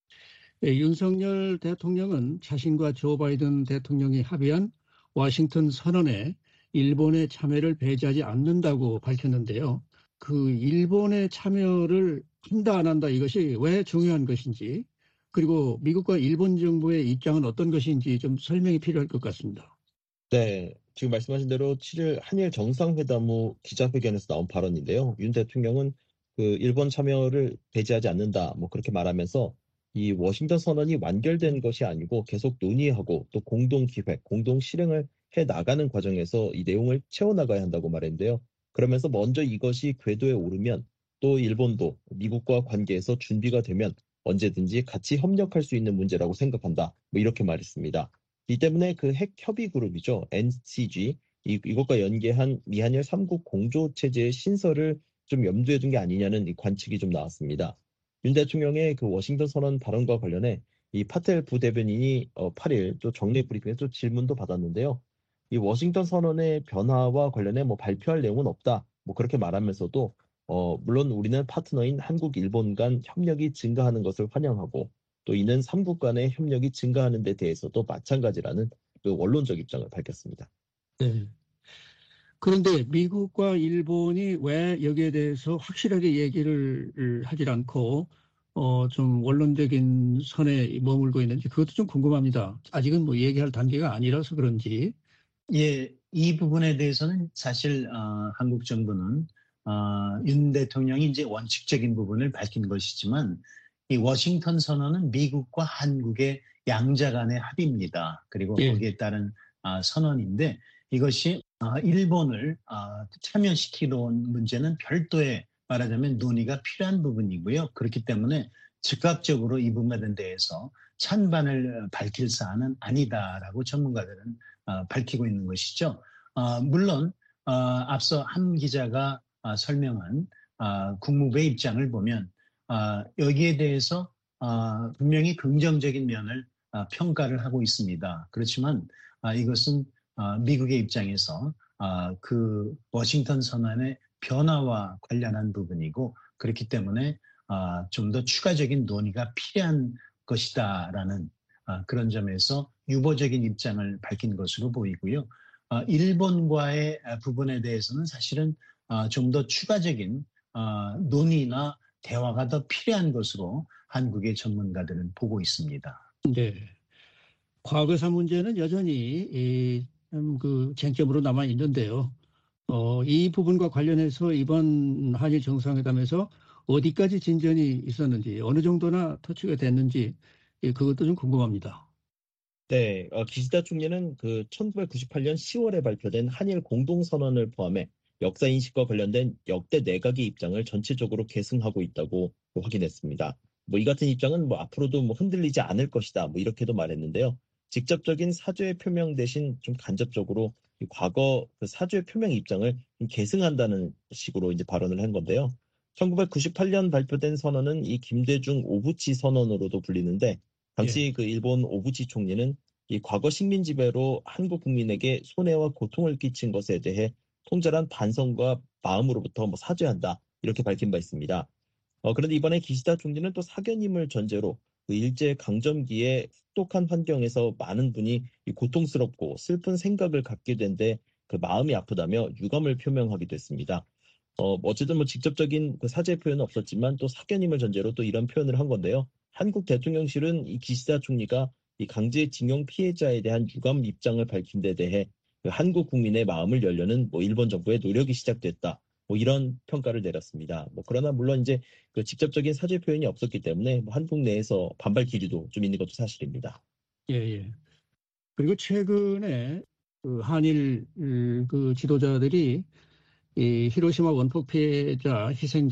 네, 윤석열 대통령은 자신과 조 바이든 대통령이 합의한 워싱턴 선언에 일본의 참여를 배제하지 않는다고 밝혔는데요. 그 일본의 참여를 한다 안 한다 이것이 왜 중요한 것인지 그리고 미국과 일본 정부의 입장은 어떤 것인지 좀 설명이 필요할 것 같습니다. 네, 지금 말씀하신 대로 칠일 한일 정상회담 후 기자회견에서 나온 발언인데요. 윤 대통령은 그 일본 참여를 배제하지 않는다 뭐 그렇게 말하면서 이 워싱턴 선언이 완결된 것이 아니고 계속 논의하고 또 공동 기획, 공동 실행을 해 나가는 과정에서 이 내용을 채워나가야 한다고 말했는데요. 그러면서 먼저 이것이 궤도에 오르면 또 일본도 미국과 관계에서 준비가 되면 언제든지 같이 협력할 수 있는 문제라고 생각한다. 뭐 이렇게 말했습니다. 이 때문에 그 핵 협의 그룹이죠. 엔씨지 이, 이것과 연계한 미한일 삼국 공조 체제의 신설을 좀 염두에 둔 게 아니냐는 이 관측이 좀 나왔습니다. 윤 대통령의 그 워싱턴 선언 발언과 관련해 이 파텔 부대변인이 어, 팔일 또 정례 브리핑에서 또 질문도 받았는데요. 이 워싱턴 선언의 변화와 관련해 뭐 발표할 내용은 없다. 뭐 그렇게 말하면서도 어, 물론 우리는 파트너인 한국, 일본 간 협력이 증가하는 것을 환영하고 또 이는 삼국 간의 협력이 증가하는 데 대해서도 마찬가지라는 그 원론적 입장을 밝혔습니다. 네. 그런데 미국과 일본이 왜 여기에 대해서 확실하게 얘기를 하지 않고 어, 좀 원론적인 선에 머물고 있는지 그것도 좀 궁금합니다. 아직은 뭐 얘기할 단계가 아니라서 그런지. 예, 이 부분에 대해서는 사실 어, 한국 정부는 어, 윤 대통령이 이제 원칙적인 부분을 밝힌 것이지만 이 워싱턴 선언은 미국과 한국의 양자 간의 합의입니다. 그리고 예. 거기에 따른 어, 선언인데 이것이 어, 일본을 어, 참여시키는 문제는 별도의 말하자면 논의가 필요한 부분이고요. 그렇기 때문에 즉각적으로 이 부분에 대해서 찬반을 밝힐 사안은 아니다라고 전문가들은 어, 밝히고 있는 것이죠. 어, 물론 어, 앞서 한 기자가 어, 설명한 어, 국무부의 입장을 보면 어, 여기에 대해서 어, 분명히 긍정적인 면을 어, 평가를 하고 있습니다. 그렇지만 어, 이것은 어, 미국의 입장에서 어, 그 워싱턴 선언의 변화와 관련한 부분이고 그렇기 때문에 어, 좀 더 추가적인 논의가 필요한 것이다라는 어, 그런 점에서 유보적인 입장을 밝힌 것으로 보이고요. 어, 일본과의 부분에 대해서는 사실은 어, 좀 더 추가적인 어, 논의나 대화가 더 필요한 것으로 한국의 전문가들은 보고 있습니다. 네. 과거사 문제는 여전히 이, 음, 그 쟁점으로 남아 있는데요. 어, 이 부분과 관련해서 이번 한일 정상회담에서 어디까지 진전이 있었는지 어느 정도나 터치가 됐는지 예, 그것도 좀 궁금합니다. 네, 어, 기시다 총리는 그 천구백구십팔년 시월에 발표된 한일 공동선언을 포함해 역사 인식과 관련된 역대 내각의 입장을 전체적으로 계승하고 있다고 확인했습니다. 뭐 이 같은 입장은 뭐 앞으로도 뭐 흔들리지 않을 것이다. 뭐 이렇게도 말했는데요. 직접적인 사죄의 표명 대신 좀 간접적으로 이 과거 그 사죄의 표명 입장을 좀 계승한다는 식으로 이제 발언을 한 건데요. 천구백구십팔년 발표된 선언은 이 김대중 오부치 선언으로도 불리는데 당시 예. 그 일본 오부치 총리는 이 과거 식민 지배로 한국 국민에게 손해와 고통을 끼친 것에 대해 통절한 반성과 마음으로부터 뭐 사죄한다 이렇게 밝힌 바 있습니다. 어, 그런데 이번에 기시다 총리는 또 사견임을 전제로 그 일제 강점기에 혹독한 환경에서 많은 분이 고통스럽고 슬픈 생각을 갖게 된데 그 마음이 아프다며 유감을 표명하기도 했습니다. 어, 어쨌든 뭐 직접적인 그 사죄 표현은 없었지만 또 사견임을 전제로 또 이런 표현을 한 건데요. 한국 대통령실은 이 기시다 총리가 이 강제징용 피해자에 대한 유감 입장을 밝힌 데 대해 그 한국 국민의 마음을 열려는 뭐 일본 정부의 노력이 시작됐다. 뭐 이런 평가를 내렸습니다. 뭐 그러나 물론 이제 그 직접적인 사죄 표현이 없었기 때문에 뭐 한국 내에서 반발 기류도 좀 있는 것도 사실입니다. 예, 예. 그리고 최근에 그 한일 그 지도자들이 이 히로시마 원폭 피해자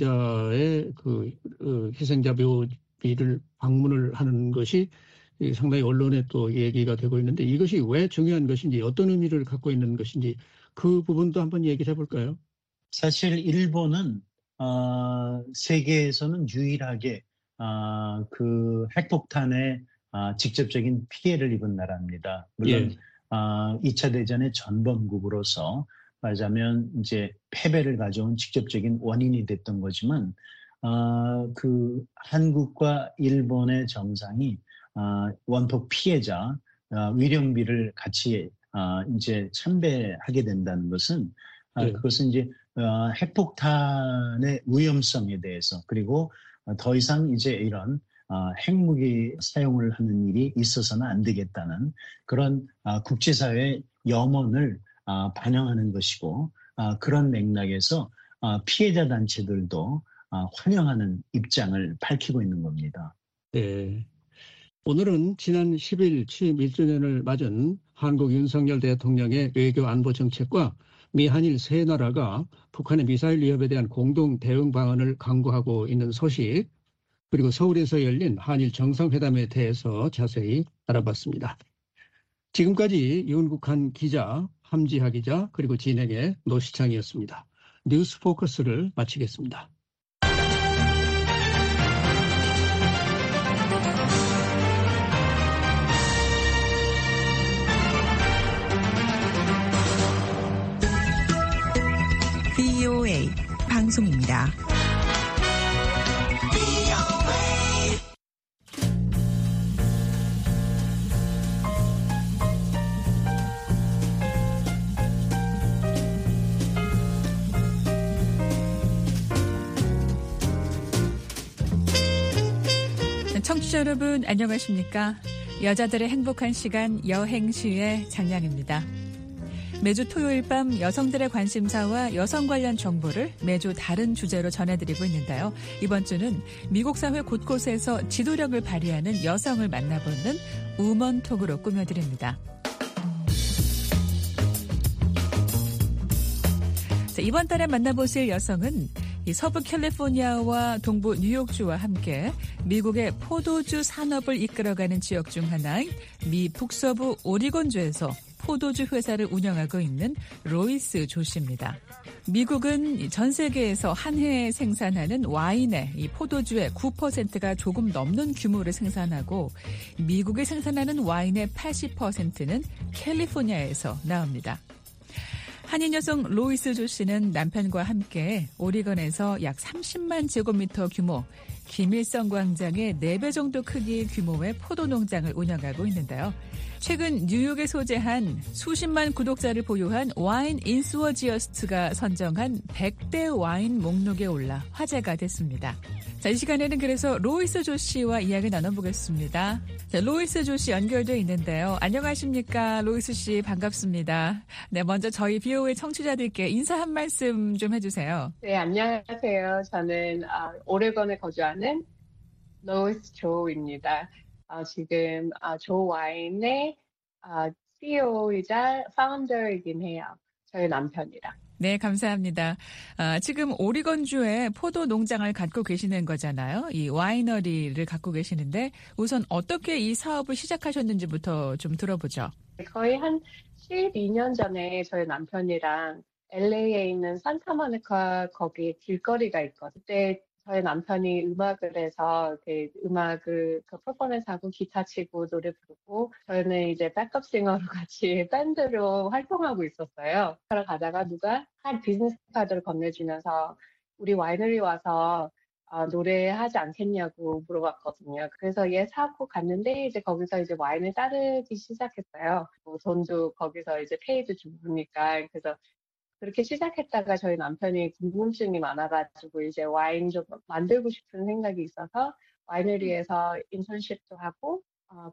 희생자의 그 어, 희생자 묘비를 방문을 하는 것이 상당히 언론에 또 얘기가 되고 있는데 이것이 왜 중요한 것인지 어떤 의미를 갖고 있는 것인지 그 부분도 한번 얘기를 해볼까요? 사실 일본은 어, 세계에서는 유일하게 어, 그 핵폭탄에 어, 직접적인 피해를 입은 나라입니다. 물론 예. 어, 이 차 대전의 전범국으로서 말하자면 이제 패배를 가져온 직접적인 원인이 됐던 거지만 어, 그 한국과 일본의 정상이 어, 원폭 피해자 어, 위령비를 같이 어, 이제 참배하게 된다는 것은 어, 네. 그것은 이제 어, 핵폭탄의 위험성에 대해서 그리고 어, 더 이상 이제 이런 어, 핵무기 사용을 하는 일이 있어서는 안 되겠다는 그런 어, 국제사회의 염원을 어, 반영하는 것이고 어, 그런 맥락에서 어, 피해자 단체들도 어, 환영하는 입장을 밝히고 있는 겁니다. 네. 오늘은 지난 십 일 취임 일 주년을 맞은 한국 윤석열 대통령의 외교 안보 정책과 미 한일 세 나라가 북한의 미사일 위협에 대한 공동 대응 방안을 강구하고 있는 소식, 그리고 서울에서 열린 한일 정상회담에 대해서 자세히 알아봤습니다. 지금까지 윤국한 기자, 함지하 기자, 그리고 진행의 노시창이었습니다. 뉴스 포커스를 마치겠습니다. 브이오에이 방송입니다. 청취자 여러분 안녕하십니까? 여자들의 행복한 시간 여행시의 장량입니다. 매주 토요일 밤 여성들의 관심사와 여성 관련 정보를 매주 다른 주제로 전해드리고 있는데요. 이번 주는 미국 사회 곳곳에서 지도력을 발휘하는 여성을 만나보는 우먼톡으로 꾸며드립니다. 자, 이번 달에 만나보실 여성은 이 서부 캘리포니아와 동부 뉴욕주와 함께 미국의 포도주 산업을 이끌어가는 지역 중 하나인 미 북서부 오리곤주에서 포도주 회사를 운영하고 있는 로이스 조 씨입니다. 미국은 전 세계에서 한 해에 생산하는 와인의 이 포도주의 구 퍼센트가 조금 넘는 규모를 생산하고 미국이 생산하는 와인의 팔십 퍼센트는 캘리포니아에서 나옵니다. 한인 여성 로이스 조 씨는 남편과 함께 오리건에서 약 삼십만 제곱미터 규모 김일성 광장의 네 배 정도 크기 규모의 포도 농장을 운영하고 있는데요. 최근 뉴욕에 소재한 수십만 구독자를 보유한 와인 인수어지어스트가 선정한 백 대 와인 목록에 올라 화제가 됐습니다. 자, 이 시간에는 그래서 로이스 조 씨와 이야기 나눠보겠습니다. 자, 로이스 조 씨 연결돼 있는데요. 안녕하십니까? 로이스 씨 반갑습니다. 네, 먼저 저희 브이오에이 청취자들께 인사 한 말씀 좀 해주세요. 네, 안녕하세요. 저는 어, 오레곤에 거주하는 로이스 조입니다. 어, 지금 어, 조 와인의 어, 씨이오이자 파운더이긴 해요. 저희 남편이랑. 네, 감사합니다. 아, 지금 오리건주에 포도 농장을 갖고 계시는 거잖아요. 이 와이너리를 갖고 계시는데 우선 어떻게 이 사업을 시작하셨는지부터 좀 들어보죠. 거의 한 십이 년 전에 저희 남편이랑 엘에이에 있는 산타모니카 거기 길거리가 있거든요. 그때 저희 남편이 음악을 해서 그 음악을 그 퍼포먼스하고 기타 치고 노래 부르고 저희는 이제 백업싱어로 같이 밴드로 활동하고 있었어요. 그러 가다가 누가 한 비즈니스 카드를 건네주면서 우리 와이너리 와서 어, 노래하지 않겠냐고 물어봤거든요. 그래서 얘 사고 갔는데 이제 거기서 이제 와인을 따르기 시작했어요. 뭐 돈도 거기서 이제 페이도 주니까. 그래서 그렇게 시작했다가 저희 남편이 궁금증이 많아가지고 이제 와인 좀 만들고 싶은 생각이 있어서 와이너리에서 인턴십도 하고 어,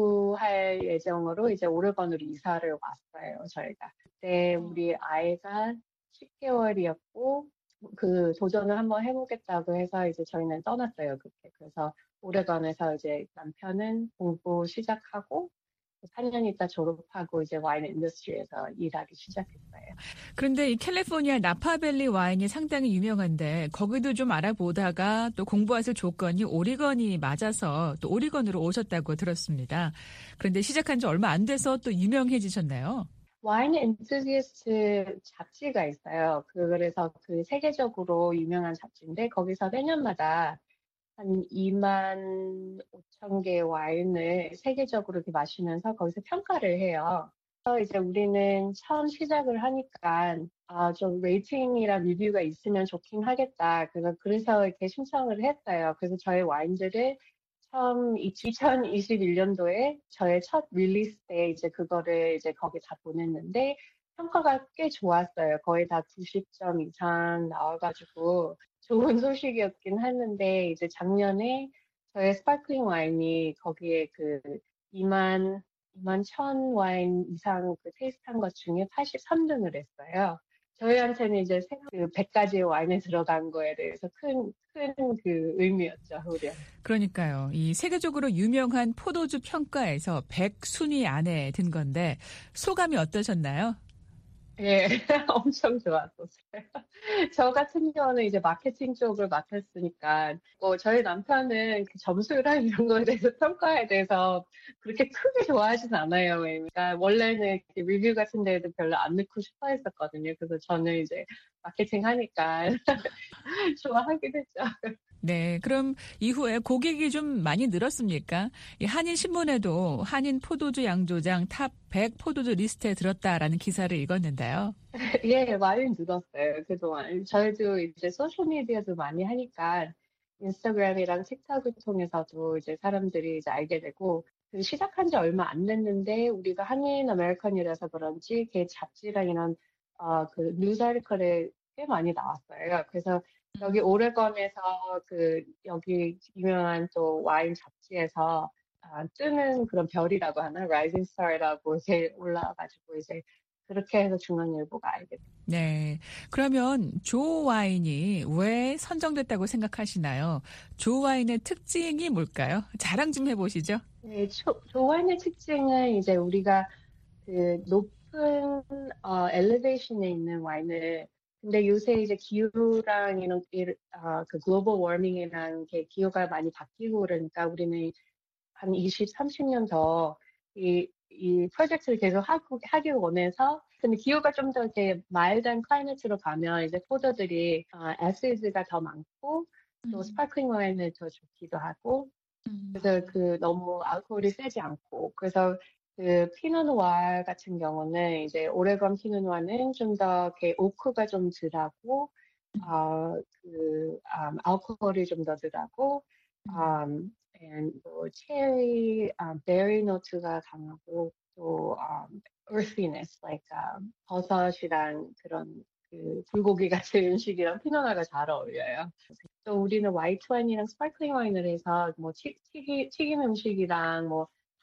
공부할 예정으로 이제 오레건으로 이사를 왔어요, 저희가. 그때 우리 아이가 십 개월이었고 그 도전을 한번 해보겠다고 해서 이제 저희는 떠났어요, 그때. 그래서 오레건에서 이제 남편은 공부 시작하고 사 년 있다 졸업하고 이제 와인 인더스트리에서 일하기 시작했어요. 그런데 이 캘리포니아 나파밸리 와인이 상당히 유명한데 거기도 좀 알아보다가 또 공부하실 조건이 오리건이 맞아서 또 오리건으로 오셨다고 들었습니다. 그런데 시작한 지 얼마 안 돼서 또 유명해지셨나요? 와인 엔투지스트 잡지가 있어요. 그래서 그 세계적으로 유명한 잡지인데 거기서 매년마다 한 이만 오천 개의 와인을 세계적으로 이렇게 마시면서 거기서 평가를 해요. 그래서 이제 우리는 처음 시작을 하니까 아, 좀 레이팅이랑 리뷰가 있으면 좋긴 하겠다. 그래서 그래서 이렇게 신청을 했어요. 그래서 저희 와인들을 처음 이천이십일 년도에 저의 첫 릴리스 때 이제 그거를 이제 거기 다 보냈는데 평가가 꽤 좋았어요. 거의 다 구십 점 이상 나와가지고 좋은 소식이었긴 했는데 이제 작년에 저의 스파클링 와인이 거기에 그 이만 이만 천 와인 이상 그 테이스트한 것 중에 팔십삼 등을 했어요. 저희한테는 이제 그 백 가지의 와인에 들어간 거에 대해서 큰, 큰 그 의미였죠, 우리. 그러니까요. 이 세계적으로 유명한 포도주 평가에서 백 순위 안에 든 건데 소감이 어떠셨나요? 예, 엄청 좋았었어요. 저 같은 경우는 이제 마케팅 쪽을 맡았으니까, 뭐, 저희 남편은 그 점수랑 이런 거에 대해서 평가에 대해서 그렇게 크게 좋아하진 않아요. 그러니까, 원래는 리뷰 같은 데도 별로 안 넣고 싶어 했었거든요. 그래서 저는 이제 마케팅 하니까 좋아하긴 했죠. 네, 그럼 이후에 고객이 좀 많이 늘었습니까? 이 한인 신문에도 한인 포도주 양조장 탑 백 포도주 리스트에 들었다라는 기사를 읽었는데요. 예, 많이 늘었어요, 그동안. 저희도 이제 소셜미디어도 많이 하니까 인스타그램이랑 틱톡을 통해서도 이제 사람들이 이제 알게 되고, 그 시작한 지 얼마 안 됐는데 우리가 한인 아메리칸이라서 그런지 걔 잡지랑 이런 어, 그 뉴스 아티클에 꽤 많이 나왔어요. 그래서 여기 오레건에서 그 여기 유명한 또 와인 잡지에서 아, 뜨는 그런 별이라고 하나, 라이징 스타라고 이렇게 올라와가지고 이제 그렇게 해서 중앙일보가 알게 됐어요. 네, 그러면 조 와인이 왜 선정됐다고 생각하시나요? 조 와인의 특징이 뭘까요? 자랑 좀 해보시죠. 네, 조, 조 와인의 특징은 이제 우리가 그 높은 어, 엘리베이션에 있는 와인을 근데 요새 이제 기후랑 이런 어, 그 글로벌 워밍이랑 게 기후가 많이 바뀌고 그러니까 우리는 한 이십, 삼십 년 더 이, 이 프로젝트를 계속 하고, 하길 원해서 근데 기후가 좀 더 이렇게 마일드한 클라이밋으로 가면 이제 포도들이 어, 애시드가 더 많고 또 음. 스파클링 와인을 더 좋기도 하고 음. 그래서 그 너무 알코올이 세지 않고 그래서 그 피노누아 같은 경우는 이제 오레건 피노누아는 좀 더 이렇게 오크가 좀 덜하고 어, 그 um, 알코올이 좀 더 덜하고 um, and 뭐 체리, um, 베리 노트가 강하고 또 um, earthiness, like um, 버섯이랑 그런 그 불고기 같은 음식이랑 피노누아가 잘 어울려요. 또 우리는 화이트 와인이랑 스파클링 와인을 해서 뭐 튀, 튀기, 튀긴 음식이랑 뭐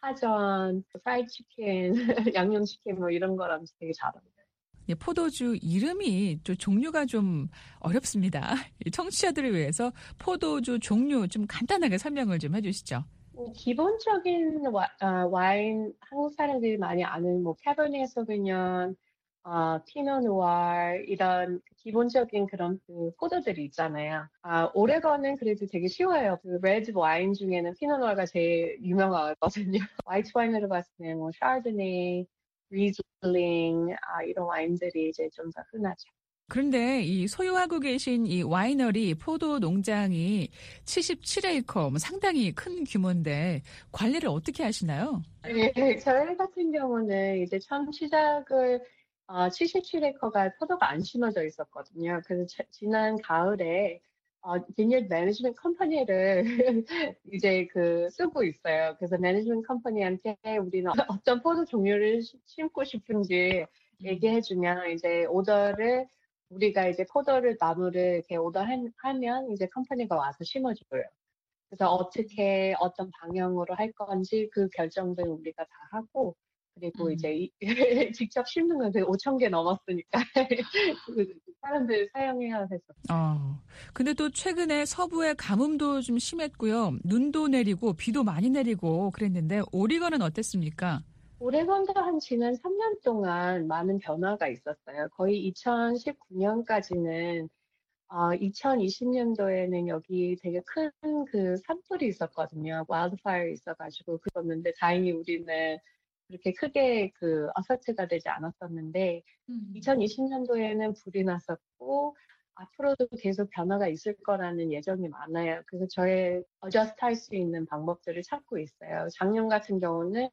파전, 프라이드 치킨, 양념치킨 뭐 이런 거랑 되게 잘 어울려요. 예, 포도주 이름이 또 종류가 좀 어렵습니다. 청취자들을 위해서 포도주 종류 좀 간단하게 설명을 좀 해주시죠. 기본적인 와, 어, 와인 한국 사람들이 많이 아는 뭐 캐버네 소비뇽, 어, 피노누아 이런 기본적인 그런 그 포도들이 있잖아요. 아, 오레건은 그래도 되게 쉬워요. 그 레드 와인 중에는 피노누아가 제일 유명하거든요. 화이트 와인으로 봤을 때 뭐 샤르드네, 리즐링 아, 이런 와인들이 이제 좀 더 흔하죠. 그런데 이 소유하고 계신 이 와이너리 포도 농장이 칠십칠 에이커, 뭐 상당히 큰 규모인데 관리를 어떻게 하시나요? 네, 저희 같은 경우는 이제 처음 시작을 어, 칠십칠 에이커가 포도가 안 심어져 있었거든요. 그래서 자, 지난 가을에 어, 비니어드 매니지먼트 컴퍼니를 이제 그 쓰고 있어요. 그래서 매니지먼트 컴퍼니한테 우리는 어떤 포도 종류를 심고 싶은지 얘기해주면 이제 오더를 우리가 이제 포도를 나무를 이렇게 오더하면 이제 컴퍼니가 와서 심어줘요. 그래서 어떻게 어떤 방향으로 할 건지 그 결정들 우리가 다 하고 그리고 음. 이제 이, 직접 심는 건 오천 개 넘었으니까 사람들 사용해야 해서. 어. 근데 또 최근에 서부의 가뭄도 좀 심했고요. 눈도 내리고 비도 많이 내리고 그랬는데 오리건은 어땠습니까? 오레곤도 한 지난 삼 년 동안 많은 변화가 있었어요. 거의 이천십구 년까지는 어, 이천이십 년도에는 여기 되게 큰 그 산불이 있었거든요. 와일드파이어 있어가지고 그랬는데 다행히 우리는 그렇게 크게 그 어펙트가 되지 않았었는데 음. 이천이십 년도에는 불이 났었고 앞으로도 계속 변화가 있을 거라는 예정이 많아요. 그래서 저의 어저스트 할 수 있는 방법들을 찾고 있어요. 작년 같은 경우는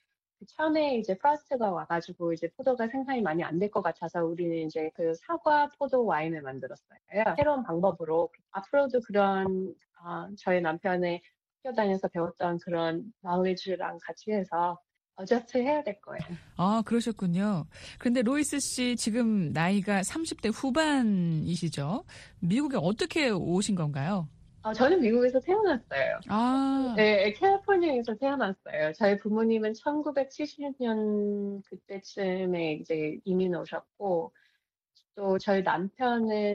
처음에 이제 프로스트가 와가지고 이제 포도가 생산이 많이 안 될 것 같아서 우리는 이제 그 사과 포도 와인을 만들었어요. 새로운 방법으로 앞으로도 그런 어, 저희 남편의 학교 다녀서 배웠던 그런 knowledge랑 같이 해서 어저스트 해야 될 거예요. 아, 그러셨군요. 그런데 로이스 씨 지금 나이가 삼십 대 후반이시죠? 미국에 어떻게 오신 건가요? 어, 저는 미국에서 태어났어요. 아. 네, 캘리포니아에서 태어났어요. 저희 부모님은 천구백칠십 년 그때쯤에 이제 이민 오셨고, 또 저희 남편은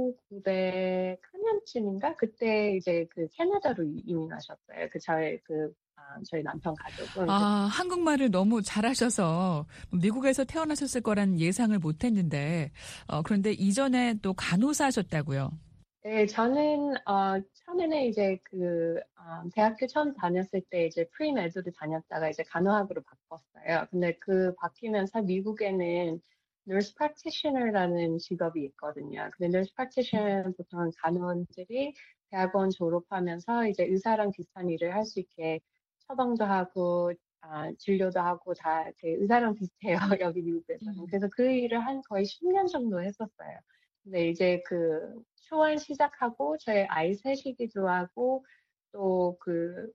천구백팔 년쯤인가? 그때 이제 그 캐나다로 이민하셨어요. 그 저희 그, 아, 저희 남편 가족은. 아, 한국말을 너무 잘하셔서 미국에서 태어나셨을 거란 예상을 못 했는데, 어, 그런데 이전에 또 간호사셨다고요? 네, 저는 어, 처음에는 이제 그 어, 대학교 처음 다녔을 때 이제 프리메드를 다녔다가 이제 간호학으로 바꿨어요. 근데 그 바뀌면서 미국에는 nurse practitioner라는 직업이 있거든요. 근데 nurse practitioner 보통 간호원들이 대학원 졸업하면서 이제 의사랑 비슷한 일을 할 수 있게 처방도 하고 아, 진료도 하고 다 이렇게 의사랑 비슷해요. 여기 미국에서는. 그래서 그 일을 한 거의 십 년 정도 했었어요. 근데 이제 그 초안 시작하고 저희 아이 셋이기도 하고 또 그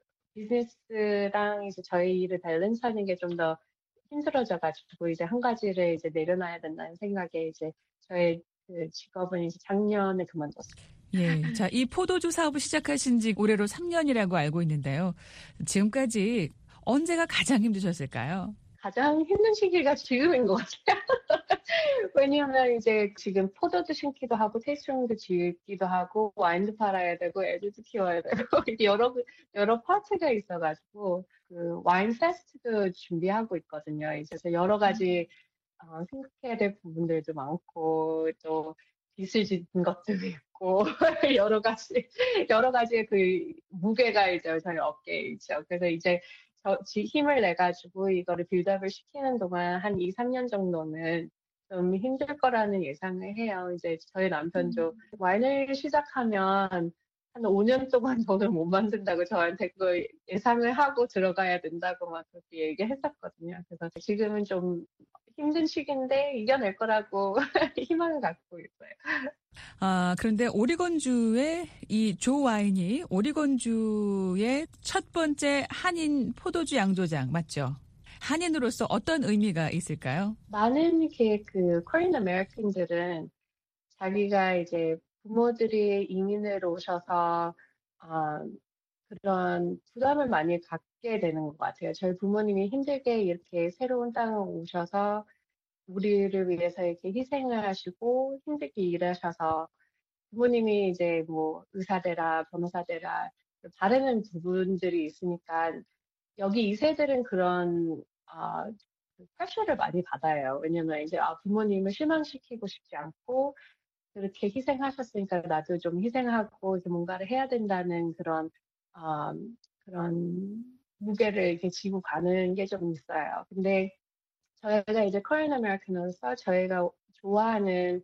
비즈니스랑 이제 저희 일을 밸런스하는 게 좀 더 힘들어져가지고 이제 한 가지를 이제 내려놔야 된다는 생각에 이제 저의 그 직업은 이제 작년에 그만뒀어요. 예. 자, 이 포도주 사업을 시작하신 지 올해로 삼 년이라고 알고 있는데요. 지금까지 언제가 가장 힘드셨을까요? 가장 힘든 시기가 지금인 것 같아요. 왜냐하면 이제 지금 포도도 심기도 하고 테이스팅도 지기도 하고 와인도 팔아야 되고 애들도 키워야 되고 여러 여러 파트가 있어가지고 그 와인 페스트도 준비하고 있거든요. 이제 여러 가지 어, 생각해야 될 부분들도 많고 또 빚을 짓는 것도 있고 여러 가지 여러 가지의 그 무게가 이제 저희 어깨에 있죠. 그래서 이제 저, 힘을 내가지고 이거를 빌드업을 시키는 동안 한 이, 삼 년 정도는 좀 힘들 거라는 예상을 해요. 이제 저희 남편도 음. 와인을 시작하면 한 오 년 동안 돈을 못 만든다고 저한테 그 예상을 하고 들어가야 된다고 막 그렇게 얘기했었거든요. 그래서 지금은 좀 힘든 시기인데 이겨낼 거라고 희망을 갖고 있어요. 아, 그런데 오리건주의 이 조 와인이 오리건주의 첫 번째 한인 포도주 양조장 맞죠? 한인으로서 어떤 의미가 있을까요? 많은 이렇게 그 코리안 아메리칸들은 자기가 이제 부모들이 이민을 오셔서 어, 그런 부담을 많이 갖게 되는 것 같아요. 저희 부모님이 힘들게 이렇게 새로운 땅에 오셔서 우리를 위해서 이렇게 희생을 하시고 힘들게 일하셔서 부모님이 이제 뭐 의사되라, 변호사되라 바라는 부분들이 있으니까 여기 이 세들은 그런 어, 프레셔를 많이 받아요. 왜냐면 이제 아, 부모님을 실망시키고 싶지 않고 그렇게 희생하셨으니까 나도 좀 희생하고 이제 뭔가를 해야 된다는 그런 어, 그런 무게를 이렇게 지고 가는 게 좀 있어요. 근데 저희가 이제 코리안 아메리칸으로서 저희가 좋아하는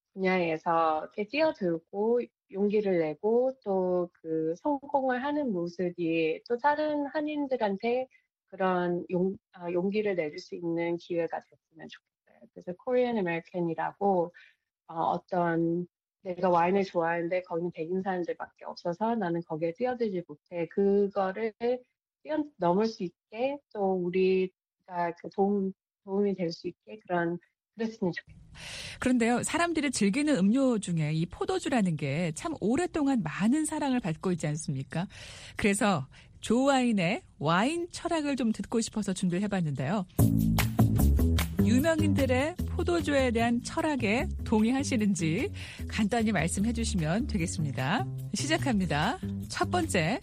분야에서 이렇게 뛰어들고 용기를 내고 또 그 성공을 하는 모습이 또 다른 한인들한테 그런 용, 아, 용기를 내줄 수 있는 기회가 됐으면 좋겠어요. 그래서 코리안 아메리칸이라고 어, 어떤 내가 와인을 좋아하는데 거기는 백인 사람들밖에 없어서 나는 거기에 뛰어들지 못해. 그거를 뛰어넘을 수 있게 또 우리가 그 도움, 도움이 될 수 있게 그런 그랬으면 좋겠어요. 그런데요, 사람들이 즐기는 음료 중에 이 포도주라는 게 참 오랫동안 많은 사랑을 받고 있지 않습니까? 그래서 조 와인의 와인 철학을 좀 듣고 싶어서 준비를 해봤는데요. 유명인들의 포도주에 대한 철학에 동의하시는지 간단히 말씀해 주시면 되겠습니다. 시작합니다. 첫 번째,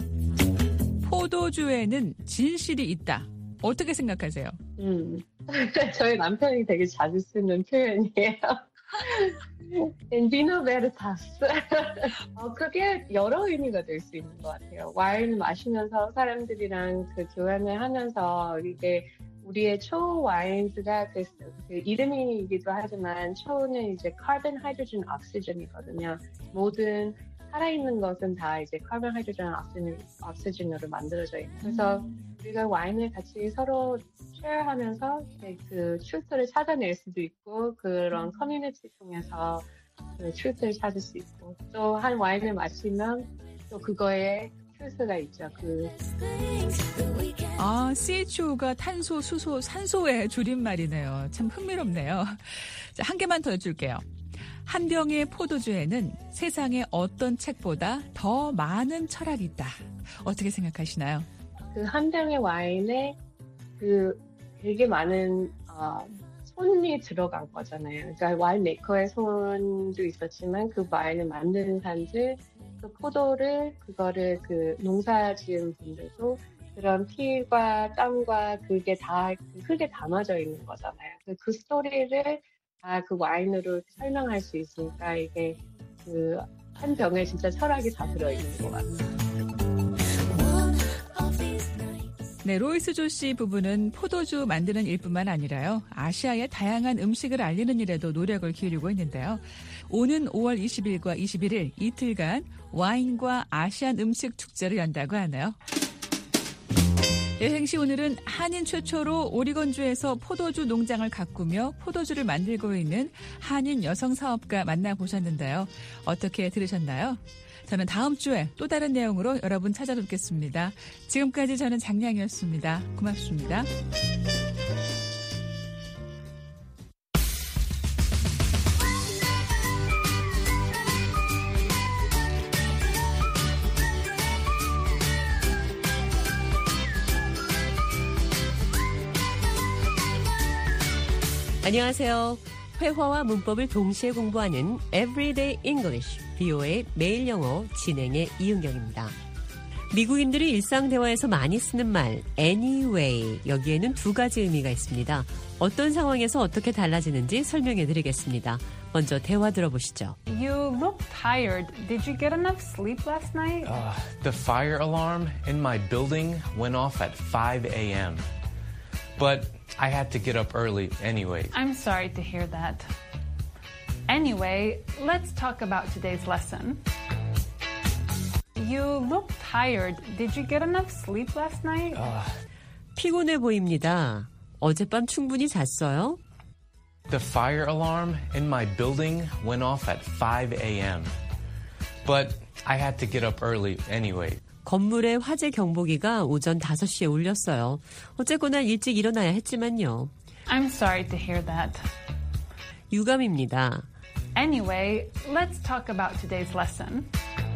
포도주에는 진실이 있다. 어떻게 생각하세요? 음, 저희 남편이 되게 자주 쓰는 표현이에요. In vino veritas. 어, 그게 여러 의미가 될 수 있는 것 같아요. 와인을 마시면서 사람들이랑 그 교환을 하면서 이게 우리의 초 와인즈가 그, 그 이름이기도 하지만 초는 이제 카본, 하이드로젠, 옥시전이거든요. 모든 살아있는 것은 다 이제 카본, 하이드로젠, 옥시전, 옥시전으로 만들어져 있는. 그래서 우리가 와인을 같이 서로 쉐어하면서 그 트루스를 찾아낼 수도 있고 그런 커뮤니티 통해서 그 트루스를 찾을 수 있고 또 한 와인을 마시면 또 그거에 트루스가 있죠. 그 아, 씨에이치오가 탄소, 수소, 산소의 줄임말이네요. 참 흥미롭네요. 자, 한 개만 더 줄게요. 한 병의 포도주에는 세상의 어떤 책보다 더 많은 철학이 있다. 어떻게 생각하시나요? 그 한 병의 와인에 그 되게 많은 어, 손이 들어간 거잖아요. 그러니까 와인 메이커의 손도 있었지만 그 와인을 만드는 사람들, 그 포도를 그거를 그 농사 지은 분들도 그런 피와 땀과 그게 다 크게 담아져 있는 거잖아요. 그 스토리를 다 그 와인으로 설명할 수 있으니까 이게 그 한 병에 진짜 철학이 다 들어있는 것 같아요. 네, 로이스 조 씨 부부는 포도주 만드는 일뿐만 아니라요, 아시아의 다양한 음식을 알리는 일에도 노력을 기울이고 있는데요. 오는 오월 이십일과 이십일일 이틀간 와인과 아시안 음식 축제를 연다고 하네요. 여행시 오늘은 한인 최초로 오리건주에서 포도주 농장을 가꾸며 포도주를 만들고 있는 한인 여성 사업가 만나보셨는데요. 어떻게 들으셨나요? 저는 다음 주에 또 다른 내용으로 여러분 찾아뵙겠습니다. 지금까지 저는 장량이었습니다. 고맙습니다. 안녕하세요. 회화와 문법을 동시에 공부하는 Everyday English, 비오에이 매일 영어 진행의 이은경입니다. 미국인들이 일상 대화에서 많이 쓰는 말 anyway, 여기에는 두 가지 의미가 있습니다. 어떤 상황에서 어떻게 달라지는지 설명해 드리겠습니다. 먼저 대화 들어보시죠. You look tired. Did you get enough sleep last night? Uh, the fire alarm in my building went off at five a.m. But I had to get up early anyway. I'm sorry to hear that. Anyway, let's talk about today's lesson. You look tired. Did you get enough sleep last night? Uh, 피곤해 보입니다. 어젯밤 충분히 잤어요? The fire alarm in my building went off at five a.m. But I had to get up early anyway. 건물의 화재 경보기가 오전 다섯 시에 울렸어요. 어쨌거나 일찍 일어나야 했지만요. I'm sorry to hear that. 유감입니다. Anyway, let's talk about today's lesson.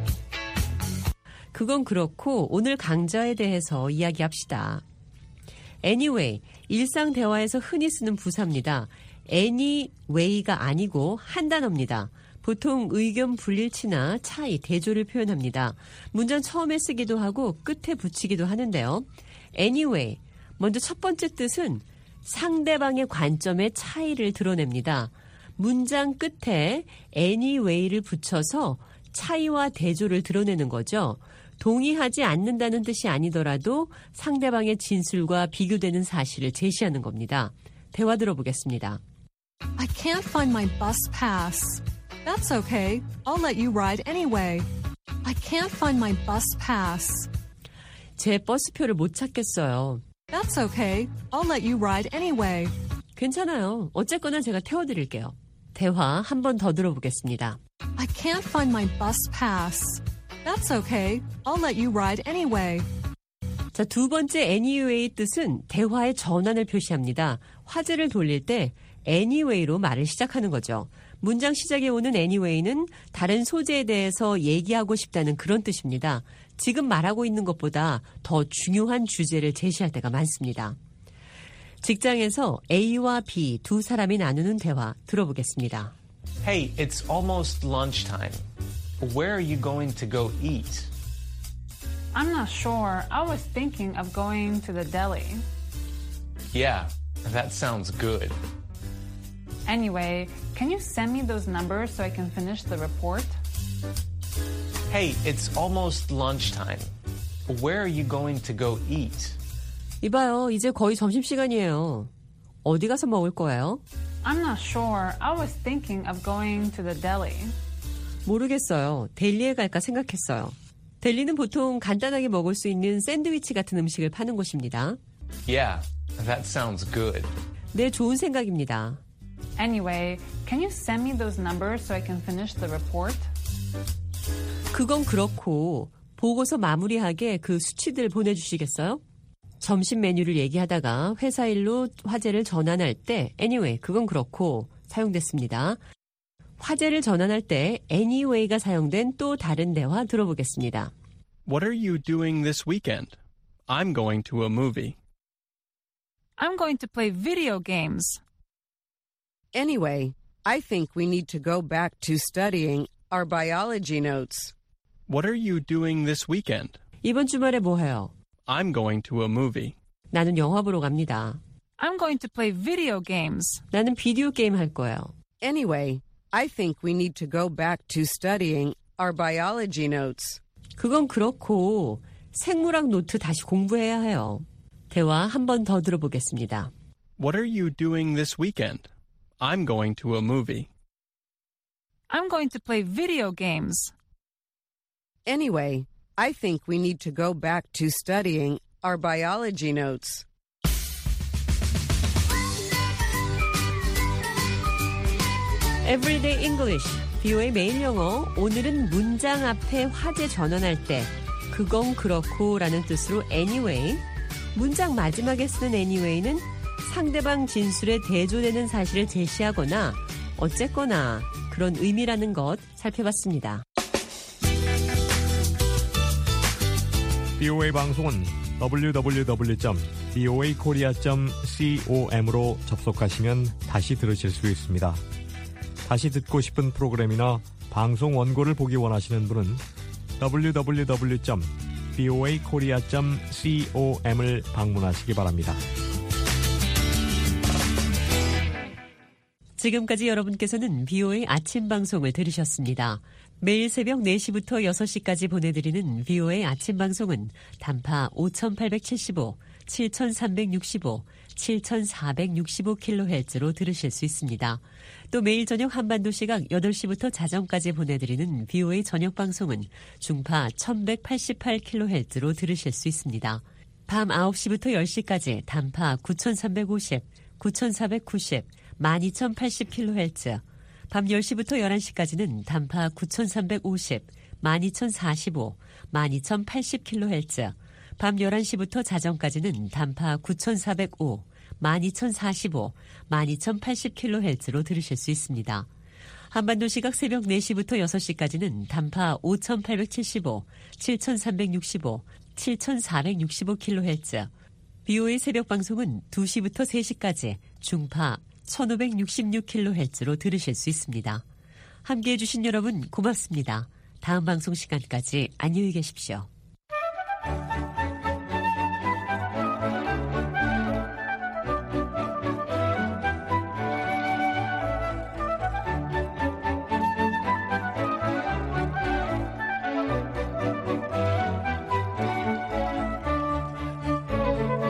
그건 그렇고 오늘 강좌에 대해서 이야기합시다. Anyway, 일상 대화에서 흔히 쓰는 부사입니다. Anyway가 아니고 한 단어입니다. 보통 의견 불일치나 차이, 대조를 표현합니다. 문장 처음에 쓰기도 하고 끝에 붙이기도 하는데요. Anyway, 먼저 첫 번째 뜻은 상대방의 관점의 차이를 드러냅니다. 문장 끝에 anyway를 붙여서 차이와 대조를 드러내는 거죠. 동의하지 않는다는 뜻이 아니더라도 상대방의 진술과 비교되는 사실을 제시하는 겁니다. 대화 들어보겠습니다. I can't find my bus pass. That's okay. I'll let you ride anyway. I can't find my bus pass. 제 버스표를 못 찾겠어요. That's okay. I'll let you ride anyway. 괜찮아요. 어쨌거나 제가 태워드릴게요. 대화 한 번 더 들어보겠습니다. I can't find my bus pass. That's okay. I'll let you ride anyway. 자, 두 번째 anyway 뜻은 대화의 전환을 표시합니다. 화제를 돌릴 때 anyway로 말을 시작하는 거죠. 문장 시작에 오는 anyway는 다른 소재에 대해서 얘기하고 싶다는 그런 뜻입니다. 지금 말하고 있는 것보다 더 중요한 주제를 제시할 때가 많습니다. 직장에서 A와 B 두 사람이 나누는 대화 들어보겠습니다. Hey, it's almost lunchtime. Where are you going to go eat? I'm not sure. I was thinking of going to the deli. Yeah, that sounds good. Anyway, can you send me those numbers so I can finish the report? Hey, it's almost lunchtime. Where are you going to go eat? 이봐요, 이제 거의 점심시간이에요. 어디 가서 먹을 거예요? I'm not sure. I was thinking of going to the deli. 모르겠어요. 델리에 갈까 생각했어요. 델리는 보통 간단하게 먹을 수 있는 샌드위치 같은 음식을 파는 곳입니다. Yeah, that sounds good. 네, 좋은 생각입니다. Anyway, can you send me those numbers so I can finish the report? 그건 그렇고 보고서 마무리하게 그 수치들 보내주시겠어요? 점심 메뉴를 얘기하다가 회사 일로 화제를 전환할 때 anyway, 그건 그렇고 사용됐습니다. 화제를 전환할 때 anyway가 사용된 또 다른 대화 들어보겠습니다. What are you doing this weekend? I'm going to a movie. I'm going to play video games. Anyway, I think we need to go back to studying our biology notes. What are you doing this weekend? 이번 주말에 뭐 해요? I'm going to a movie. 나는 영화 보러 갑니다. I'm going to play video games. 나는 비디오 게임 할 거예요. Anyway, I think we need to go back to studying our biology notes. 그건 그렇고 생물학 노트 다시 공부해야 해요. 대화 한 번 더 들어보겠습니다. What are you doing this weekend? I'm going to a movie. I'm going to play video games. Anyway, I think we need to go back to studying our biology notes. Everyday English, 비오에이 매일 영어. 오늘은 문장 앞에 화제 전환할 때 그건 그렇고 라는 뜻으로 anyway, 문장 마지막에 쓰는 anyway는 상대방 진술에 대조되는 사실을 제시하거나 어쨌거나 그런 의미라는 것 살펴봤습니다. 비오에이 방송은 더블유 더블유 더블유 점 비오에이 코리아 점 com으로 접속하시면 다시 들으실 수 있습니다. 다시 듣고 싶은 프로그램이나 방송 원고를 보기 원하시는 분은 더블유 더블유 더블유 점 비오에이 코리아 점 com을 방문하시기 바랍니다. 지금까지 여러분께서는 비오에이 아침 방송을 들으셨습니다. 매일 새벽 네 시부터 여섯 시까지 보내드리는 비오에이 아침 방송은 단파 오천팔백칠십오, 칠천삼백육십오, 칠천사백육십오 킬로헤르츠로 들으실 수 있습니다. 또 매일 저녁 한반도 시각 여덟 시부터 자정까지 보내드리는 비오에이 저녁 방송은 중파 천백팔십팔 킬로헤르츠로 들으실 수 있습니다. 밤 아홉 시부터 열 시까지 단파 구천삼백오십, 구천사백구십, 만 이천팔십 킬로헤르츠, 밤 열 시부터 열한 시까지는 단파 구천삼백오십, 만 이천사십오, 만 이천팔십 킬로헤르츠, 밤 열한 시부터 자정까지는 단파 구천사백오, 만 이천사십오, 만 이천팔십 킬로헤르츠로 들으실 수 있습니다. 한반도 시각 새벽 네 시부터 여섯 시까지는 단파 오천팔백칠십오, 칠천삼백육십오, 칠천사백육십오 킬로헤르츠, 비오에이 새벽 방송은 두 시부터 세 시까지 중파 천오백육십육 킬로헤르츠로 들으실 수 있습니다. 함께해 주신 여러분 고맙습니다. 다음 방송 시간까지 안녕히 계십시오.